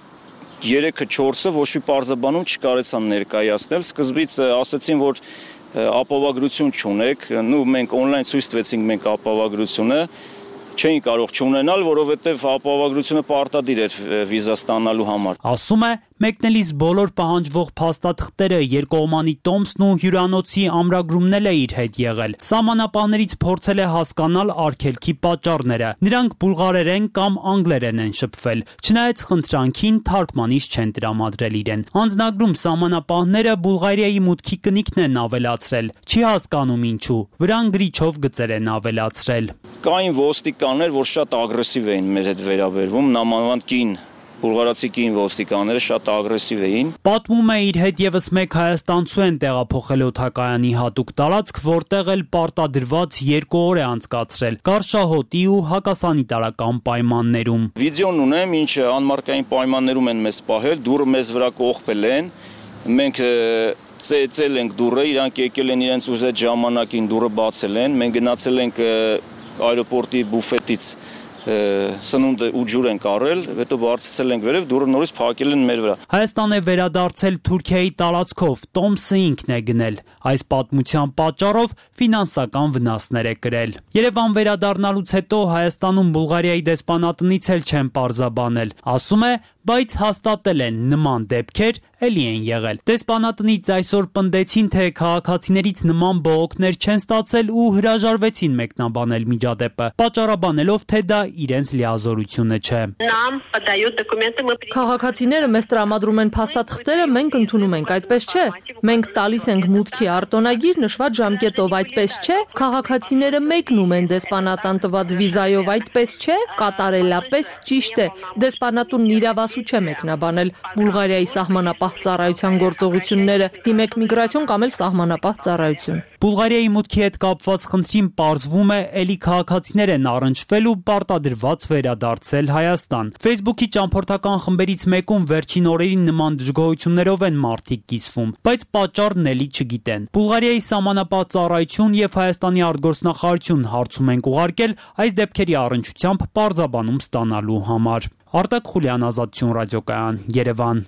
Speaker 15: 3-4-ը ոչ մի պարզաբանում չկարեցան ներկայացնել։ Սկզբից ասացին, որ ապավագրություն չունեք, մենք on-line ցույց տվեցինք մենք ապավագրությունը, չէին կարող չունենալ, որովհետև ապավագրությունը պարտադիր էր վիզա ստանալու համար։
Speaker 4: Ասում է, մեկնելիս բոլոր պահանջվող փաստաթղթերը, երկկողմանի տոմսն ու հյուրանոցի ամրագրումն էլ է իր հետ եղել։ Սահմանապահներից փորձել է հասկանալ արգելքի պատճառները։ Նրանք բուլղարերեն կամ անգլերեն են շփվել։ Չնայած խնդրանքին թարգմանիչ չեն տրամադրել իրեն։ Անձնագրում սահմանապահները Բուլղարիայի մուտքի կնիքն են ավելացրել։ Չի հասկանում ինչու։ Վրան գրիչով գծեր են ավելացրել։
Speaker 15: Կային ոստիկաններ, որ շատ ագրեսիվ էին մեր հետ վերաբերվում, նամանավանդ կին բուլղարացի կին ոստիկանները շատ ագրեսիվ էին։
Speaker 4: Պատմում է իր հետ եւս մեկ հայաստանցու են տեղափոխել օդակայանի հատուկ տարածք, որտեղ էլ պարտադրված 2 օր է անցկացրել կարշահոտի ու հակասանիտարական պայմաններում։
Speaker 15: Վիդեոն ունեմ, ինչը անմարկային պայմաններում են մեզ պահել, դուռը մեզ վրա կողպել են, մենք ծեծել ենք դուռը, իրանք եկել են իրենց ուզած ժամանակին դուռը բացել են, մենք գնացել ենք այրոպորտի բուֆետից սնունդ ու ջուր ենք առել, հետո բարձրացել ենք վերև, դուռը նորից փակել են մեր վրա։
Speaker 4: Հայաստան է վերադարձել Թուրքիայի տարածքով, տոմսը ինքն է գնել։ Այս պատմության պատճառով ֆինանսական վնասներ է կրել։ Երևան վերադառնալուց հետո Հայաստանում Բուլղարիայի դեսպանատնից էլ չեն պարզաբանել։ Ասում է, բայց հաստատել են նման դեպքեր էլի են եղել։ Դեսպանատնից այսօր պնդեցին, թե քաղաքացիներից նման բողոքներ չեն ստացել ու հրաժարվեցին մեկնաբանել միջադեպը, պատճառաբանելով, թե դա իրենց լիազորությունը չէ։
Speaker 6: Քաղաքացիները մեզ տրամադրում են փաստաթղթերը, մենք ընդունում ենք, այդպես չէ։ Մենք տալիս ենք մուտքի արտոնագիր նշված ժամկետով, այդպես չէ։ Քաղաքացիները մեկնում են դեսպանատան տված վիզայով, այդպես չէ։ Կատարելապես ճիշտ է։ Դեսպանատունն իրավասու չէ մեկնաբանել Բուլղարիայի սահմանապահ ծառայության գործողությունները, դիմեք միգրացիոն կամ էլ սահմանապահ ծառայություն։
Speaker 4: Բուլղարիայի մուտքի հետ կապված խնդրին պարզվում է, էլի քաղաքացիներ են առնչվել ու պարտադրված վերադարձել Հայաստան։ Facebook-ի ճամփորդական խմբերից մեկում վերջին օրերին նման դժգոհություններով են մարդիկ կիսվում, բայց պատճառն էլի չգիտեն։ Բուլղարիայի սահմանապահ ծառայություն եւ Հայաստանի արտգործնախարարություն հարցում են ուղարկել այս դեպքերի առնչությամբ պարզաբանում ստանալու համար։ Արտակ Խուլյան, Ազատություն ռադիոկայան, Երևան։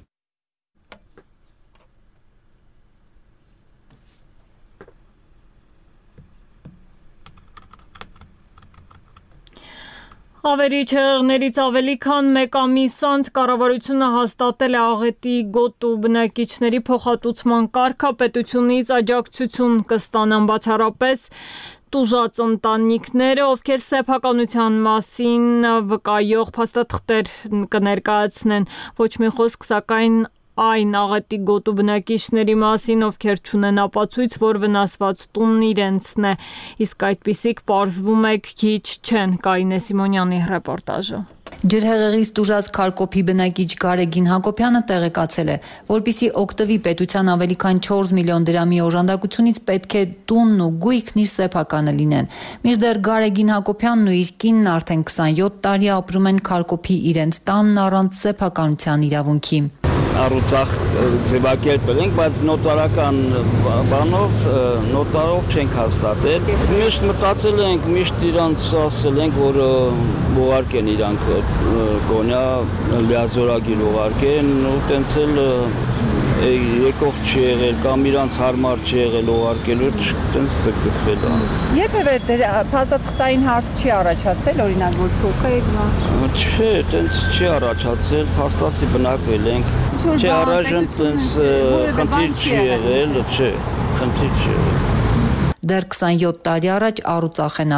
Speaker 1: Ավերիչ հեղեղներից ավելի քան 1 ամիս անց կառավարությունը հաստատել է աղետի գոտու բնակիչների փոխհատուցման կարգը, պետությունից աջակցություն կստանան բացառապես տուժած ընտանիքները, ովքեր սեփականության մասին վկայող փաստաթղթեր կներկայացնեն, ոչ մի խոսք սակայն այն աղետի գոտու բնակիչների մասին, ովքեր չունեն ապացույց, որ վնասված տունն իրենցն է, իսկ այդպիսիք պարզվում է քիչ չեն։ Կարինե Սիմոնյանի ռեպորտաժը։
Speaker 16: Ջրհեղեղից տուժած Քարկոփի բնակիչ Գարեգին Հակոբյանը տեղեկացել է, որպիսի օգտվի պետության ավելի քան 4 միլիոն դրամի օժանդակությունից պետք է տունն ու գույքն իր սեփականը լինեն։ Մինչդեռ Գարեգին Հակոբյանն ու իր կինն արդեն 27 տարի ապրում են Քարկոփի իրենց տանն առանց սեփականության իրավունքի։
Speaker 17: Առուցախ ձևակերպել ենք, բայց նոտարական բանով, նոտարով չենք հաստատել։ Միշտ մտածել ենք, միշտ իրանց ասել ենք, որ ուղարկեն իրանք գոնյա լիազորագիր ուղարկեն, ու տենց էլ եկող չի եղել, կամ իրանց հարմար չի եղել ուղարկելու, տենց ձգձգվել է։
Speaker 18: Երբևէ փաստաթղթային հարց չի առաջացել, օրինակ, որ փոքր եք նա։
Speaker 17: Չէ, տենց չի առաջացել, փաստացի բնակվել ենք։ Չէ, առայժմ տենց խնդիր չի եղել, չէ, խնդիր չի եղել։
Speaker 16: Դեռ 27 տարի առաջ առուծախ են արել։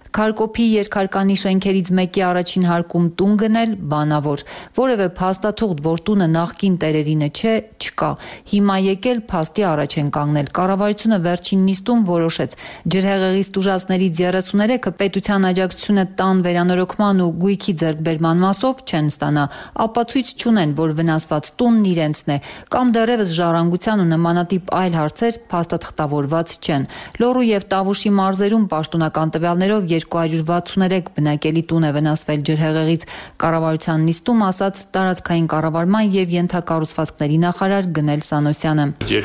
Speaker 16: Քարկոփի երկհարկանի շենքերից մեկի առաջին հարկում տուն գնել բանավոր, որևէ փաստաթուղթ, որ տունը նախկին տերերինը չէ, չկա։ Հիմա եկել փաստի առաջ են կանգնել։ Կառավարությունը վերջին նիստում որոշեց ջրհեղեղից տուժածներից 33-ը պետության աջակցությունը տան վերանորոգման ու գույքի ձեռքբերման մասով չեն ստանա, ապացույց չունեն, որ վնասված տունն իրենցն է, կամ դեռևս ժառանգության ու նմանատիպ այլ հարցեր փաստաթղթավորված չեն։ Լոռու եւ Տավուշի մարզերում պաշտոնական տվյալներով 263 բնակելի տուն է վնասվել ջրհեղեղից, կառավարության նիստում ասաց տարածքային կառավարման եւ ենթակառուցվածքների նախարար Գնել Սանոսյանը։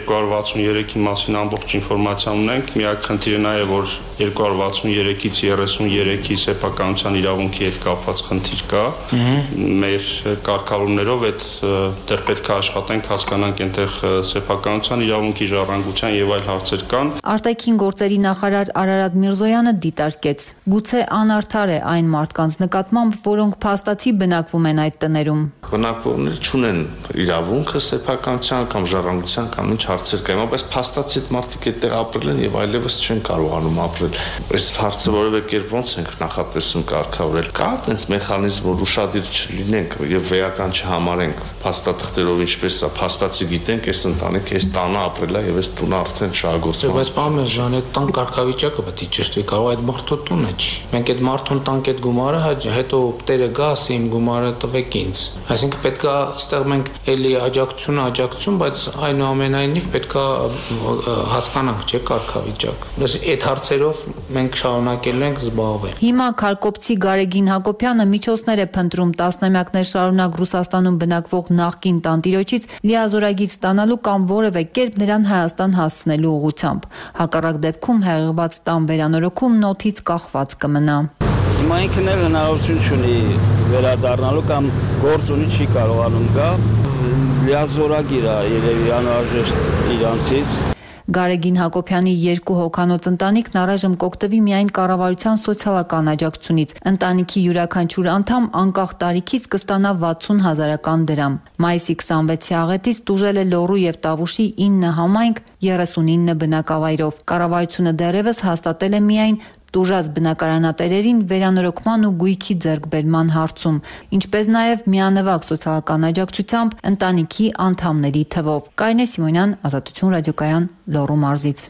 Speaker 19: 263-ի մասին ամբողջ ինֆորմացիա ունենք, միակ խնդիրը նա է, որ 263-ից 33-ի սեփականության իրավունքի հետ կապված խնդիր կա։ Մեր կարգավորումներով այդ դեռ պետք է աշխատենք, հասկանանք այնտեղ սեփականության իրավունքի, ժառանգության եւ այլ հարցեր կան։
Speaker 16: Արտաքին գործերի նախարար Արարատ Միրզոյանը դիտարկեց. Գուցե անարդար է այն մարդկանց նկատմամբ, որոնք փաստացի բնակվում են այդ տներում։
Speaker 20: Բնակվողները չունեն իրավունքը սեփականության կամ ժառանգության կամ ինչ հարցեր կան, բայց փաստացի այդ մարդիկ այդտեղ ապրել են եւ այլևս չեն կարողանում ապրել։ Այս հարցը որևէ կերպ ոնց ենք նախատեսում կարգավորել։ Կա այնպես մեխանիզմ, որ ուշադիր չլինենք եւ վեական չհամարենք փաստաթղթերով ինչպես է, փաստացի գիտենք այս ընտանիքը այս տանը ապրել է եւ այս տունը արդեն շահագործվում է։
Speaker 21: Բայց պարոն Ժան, այդ տան կարգավիճակը պետք է ճշտվի, կարող այդ մարդու տունը չի։ Մենք այդ մարդուն տանք այդ գումարը, հետո տերը գա, ասի իմ գումարը տվեք ինձ։ Այսինքն պետք է ստեղ մենք էլի աջակցություն, բայց այնուամենայնիվ պետք է հասկանանք, չէ, կարգավիճակ։ Այդ հարցերով մենք շարունակելու ենք զբաղվել։
Speaker 16: Հիմա Քարկոփցի Գարեգին Հակոբյանը միջոցներ է փնտրում տասնամյակներ շարունակ Ռուսաստանում բնակվող նախկին տանտիրոջից լիազորագիր ստանալու կամ որևէ կերպ նրան Հայաստան հասցնելու ուղղությամբ։ Հակառակ դեպքում հեղեղված տան վերանորոգումն օդից կախված կմնա։
Speaker 17: Հիմա ինքն էլ հնարավորություն չունի վերադառնալու կամ գործ ունի չի կարողանում գա, լիազորագիր է երևի անհրաժեշտ իրանցից։
Speaker 16: Գարեգին Հակոբյանի երկու հոգանոց ընտանիքն առայժմ կօգտվի միայն կառավարության սոցիալական աջակցությունից։ Ընտանիքի յուրաքանչյուր անդամ անկախ տարիքից կստանա 60,000 դրամ։ Մայիսի 26-ի աղետից տուժել է Լոռու եւ Տավուշի 9 համայնք 39 բնակավայրով։ Կառավարությունը դեռևս հաստատել է միայն տուժած բնակարանատերերին վերանորոգման ու գույքի ձեռքբերման հարցում, ինչպես նաև միանվագ սոցիալական աջակցությամբ ընտանիքի անդամների թվով։ Կարինե Սիմոնյան, Ազատություն ռադիոկայան, Լոռու մարզից։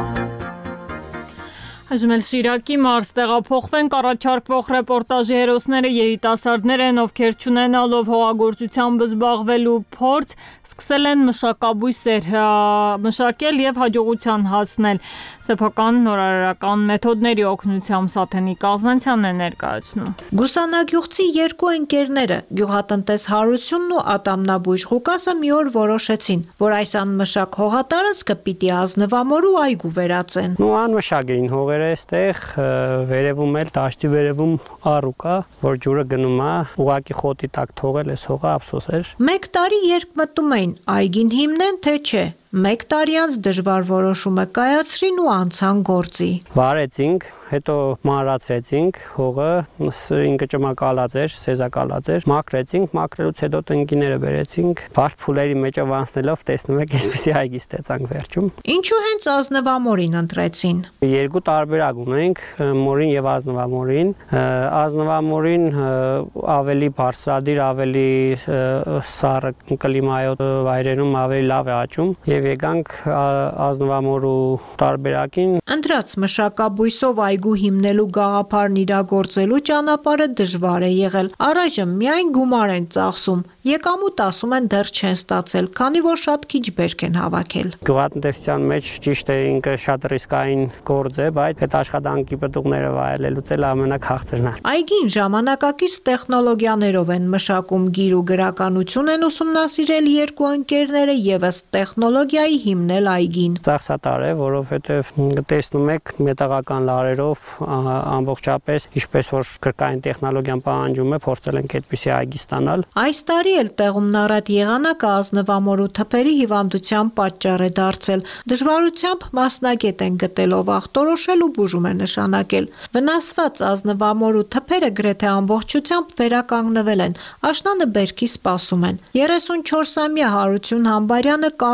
Speaker 1: Այժմ էլ Շիրակի մարզ տեղափոխվենք, առաջարկվող ռեպորտաժի հերոսները երիտասարդներ են, ովքեր չունենալով հողագործությամբ զբաղվելու փորձ, սկսել են մշակաբույսեր մշակել եւ հաջողության հասնել։ Սեփական նորարարական մեթոդների օգնությամբ Սաթենիկ Կազմանյանն է ներկայացնում։
Speaker 22: Գուսանագյուղցի երկու ընկերները՝ գյուղատնտես Հարությունն ու Ատամնաբույժ Ղուկասը մի օր որոշեցին, որ այս անմշակ հողատարածքը պիտի ազնվամորու այգու վերածեն։
Speaker 23: Ու անմշակ էին հողերը այստեղ վերևում էլ դաշտի վերևում առու կա, որ ջուրը գնում է, ուղակի խոտի տակ թողել էս հողը ափսոս էր։
Speaker 22: 1 տարի երբ մտում էին այգին հիմնեն, թե չէ։ 1 տարի անց դժվար որոշումը կայացրին ու անցան գործի։
Speaker 23: Վարեցինք, հետո մանրացրեցինք հողը, ինքը ճմակալած էր, սեզակալած էր, մաքրեցինք, մաքրելուց հետո տնկիները բերեցինք, բարդ փուլերի մեջով անցնելով տեսնում եք, այսպեսի այգի ստեցանք վերջում։
Speaker 22: Ինչու հենց ազնվամորին ընտրեցին։
Speaker 23: Երկու տարբերակ ունենք, մորին եւ ազնվամորին։ Ազնվամորին ավելի բարձրադիր, ավելի սառը կլիմայով վայրերում ավելի լավ է աճում եւ եկանք ազնվամորու տարբերակին։
Speaker 22: Ընտրած մշակաբույսով այգու հիմնելու գաղափարն իրագործելու ճանապարհը դժվար է եղել։ Առայժմ միայն գումար են ծախսում, եկամուտ ասում են դեռ չեն ստացել, քանի որ շատ քիչ բերք են հավաքել։
Speaker 23: Գյուղատնտեսության մեջ ճիշտ է ինքը շատ ռիսկային գործ է, բայց այդ աշխատանքի պտուղները վայելելուց էլ ամենաքաղցրն է։
Speaker 22: Այգին ժամանակակից տեխնոլոգիաներով են մշակում, գիր ու գրականություն են ուսումնասիրել երկու ընկերները եւ ըստ տեխնոլոգիայի հիմնել այգին։
Speaker 23: Ծախսատար է, որովհետեւ տեսնում եք մետաղական լարերով ամբողջապես ինչպես որ կրկային տեխնոլոգիան պահանջում է, փորձել ենք այդպիսի այգի ստանալ։
Speaker 22: Այս տարի էլ տեղում նարատ եղանակը ազնվամորու թփերի հիվանդության պատճառ է դարձել։ Դժվարությամբ մասնագետ են գտել, ով ախտորոշել ու բուժում է նշանակել։ Վնասված ազնվամորու թփերը գրեթե ամբողջությամբ վերականգնվել են, աշնանը բերքի սպասում են։ 34-ամյա Հարություն Համբարյանը կարծում է,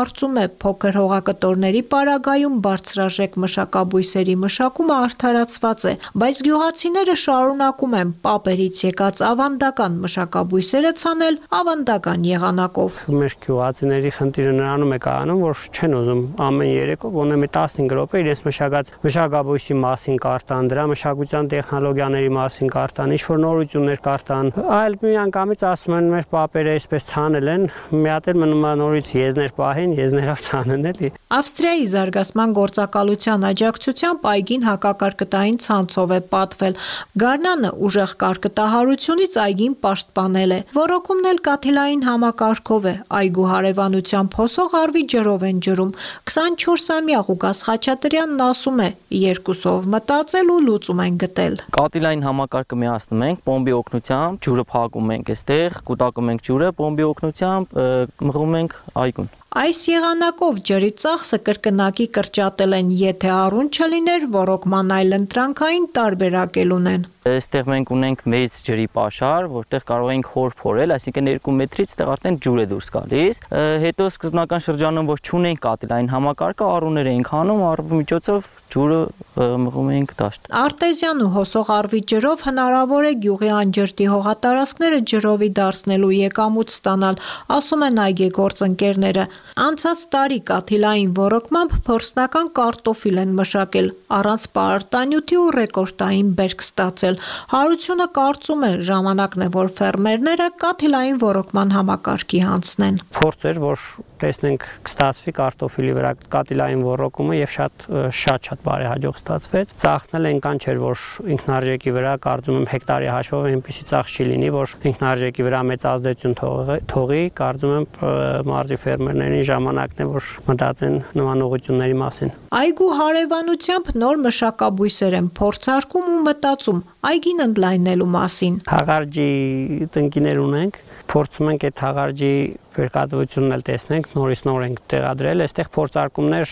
Speaker 22: փոքր հողակտորների պարագայում բարձրաժեք մշակաբույսերի մշակումը արդարացված է, բայց գյուղացիները շարունակում են պապերից եկած ավանդական մշակաբույսերը ցանել ավանդական եղանակով։
Speaker 23: Մեր գյուղացիների խնդիրը նրանում է կայանում, որ չեն ուզում ամեն երեկո գոնե 15 րոպե իրենց մշակաբույսի մասին կարտան, դրա մշակության տեխնոլոգիաների մասին կարտան, ինչ-որ նորություններ կարտան, այլ միանգամից ասում են մեր պապերը այսպես ցանել են, մի հատ էլ մնում է նորից եզներ պահին, եզներով ցանեն էլի։
Speaker 22: Ավստրիայի զարգացման գործակալության աջակցությամբ այգին հակակարկտային ցանցով է պատվել։ Գարնանը ուժեղ կարկտահարությունից այգին պաշտպանել է։ Ոռոգումն էլ կաթիլային համակարգով է, այգու հարևանությամբ հոսող արվի ջրով են ջրում։ 24-ամյա Ղուկաս Խաչատրյանն ասում է, երկուսով մտածել ու լուծում են գտել։
Speaker 2: Կաթիլային համակարգը միացնում ենք, պոմպի օգնությամբ ջուրը փակում ենք այստեղ, կուտակում ենք ջուրը, պոմպի օգնությամբ մղում ենք այգուն։
Speaker 22: Այս եղանակով ջրի ծախսը կրկնակի կրճատել են, եթե առուն չլիներ, ոռոգման այլընտրանքային տարբերակ էլ ունեն։
Speaker 2: Այստեղ մենք ունենք մեծ ջրի պաշար, որտեղ կարող ենք հոր փորել, այսինքն 2 մետրից այդտեղ արդեն ջուր է դուրս գալիս։ Հետո սկզբնական շրջանում, որ չունենք կաթիլային համակարգը, առուներ ենք հանում, առվի միջոցով ջուրը մղում ենք դաշտ։
Speaker 22: Արտեզյան ու հոսող առվի ջրով հնարավոր է գյուղի անջրտի հողատարածքները ջրովի դարձնելու եկամուտ ստանալ, ասում են այգեգործընկերները։ Անցած տարի կաթիլային ոռոգմամբ փորձնական կարտոֆիլ են մշակել, առանց պարարտանյութի ու ռեկորդային բերք ստացել։ Հարությունը կարծում է ժամանակն է, որ ֆերմերները կաթիլային ոռոգման համակարգի հանձնեն։
Speaker 23: Փորձ էր, որ տեսնենք կստացվի կարտոֆիլի վրա կաթիլային ոռոգումը եւ շատ բարեհաջող ստացվեց։ Ծախսն էլ այնքան չէր, որ ինքնարժեքի վրա կարծում եմ հեկտարի հաշվով այնպիսի ծախս չի լինի, որ ինքնարժեքի վրա մեծ ազդեցություն թողի, կարծում եմ մարզի ֆերմերներին ժամանակն է, որ մտածեն նման ուղղությունների մասին։
Speaker 22: Այգու հարևանությամբ նոր մշակաբույսեր են փորձարկում ու մտածում այգին ընդլայնելու մասին։
Speaker 23: Հաղարջի տնկիներ ունենք, փորձում ենք այդ հաղարջի վերկատվությունն էլ տեսնենք, նորից նոր ենք տեղադրել, այստեղ փորձարկումներ,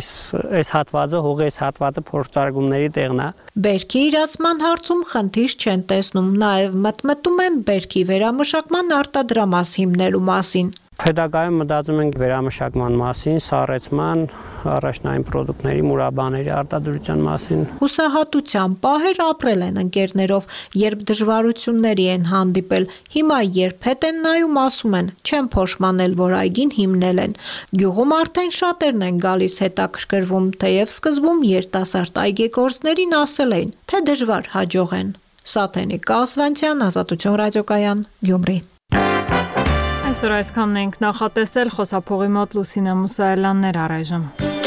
Speaker 23: այս հատվածը, հողի այս հատվածը փորձարկումների տեղն է։
Speaker 22: Բերքի իրացման հարցում խնդիր չեն տեսնում, նաև մտմտում են բերքի վերամշակման արտադրամաս հիմնելու մասին։
Speaker 23: Հետագայում մտածում ենք վերամշակման մասին, սառեցման, առաջնային պրոդուկտների, մուրաբաների արտադրության մասին։
Speaker 22: Հուսահատության պահեր ապրել են ընկերներով, երբ դժվարությունների են հանդիպել, հիմա երբ հետ են նայում, ասում են, չեն փոշմանել, որ այգին հիմնել են։ Գյուղում արդեն շատերն են գալիս հետաքրքրվում, թեև սկզբում երիտասարդ այգեգործներին ասել էին, թե դժվար հաջող են։ Սաթենիկ Ասվանցյան, Ազատություն ռադիոկայան, Գյումրի։
Speaker 1: Այսօր այսքանն ենք նախատեսել, խոսափողի մոտ Լուսինե Մուսայելյաններ առայժմ։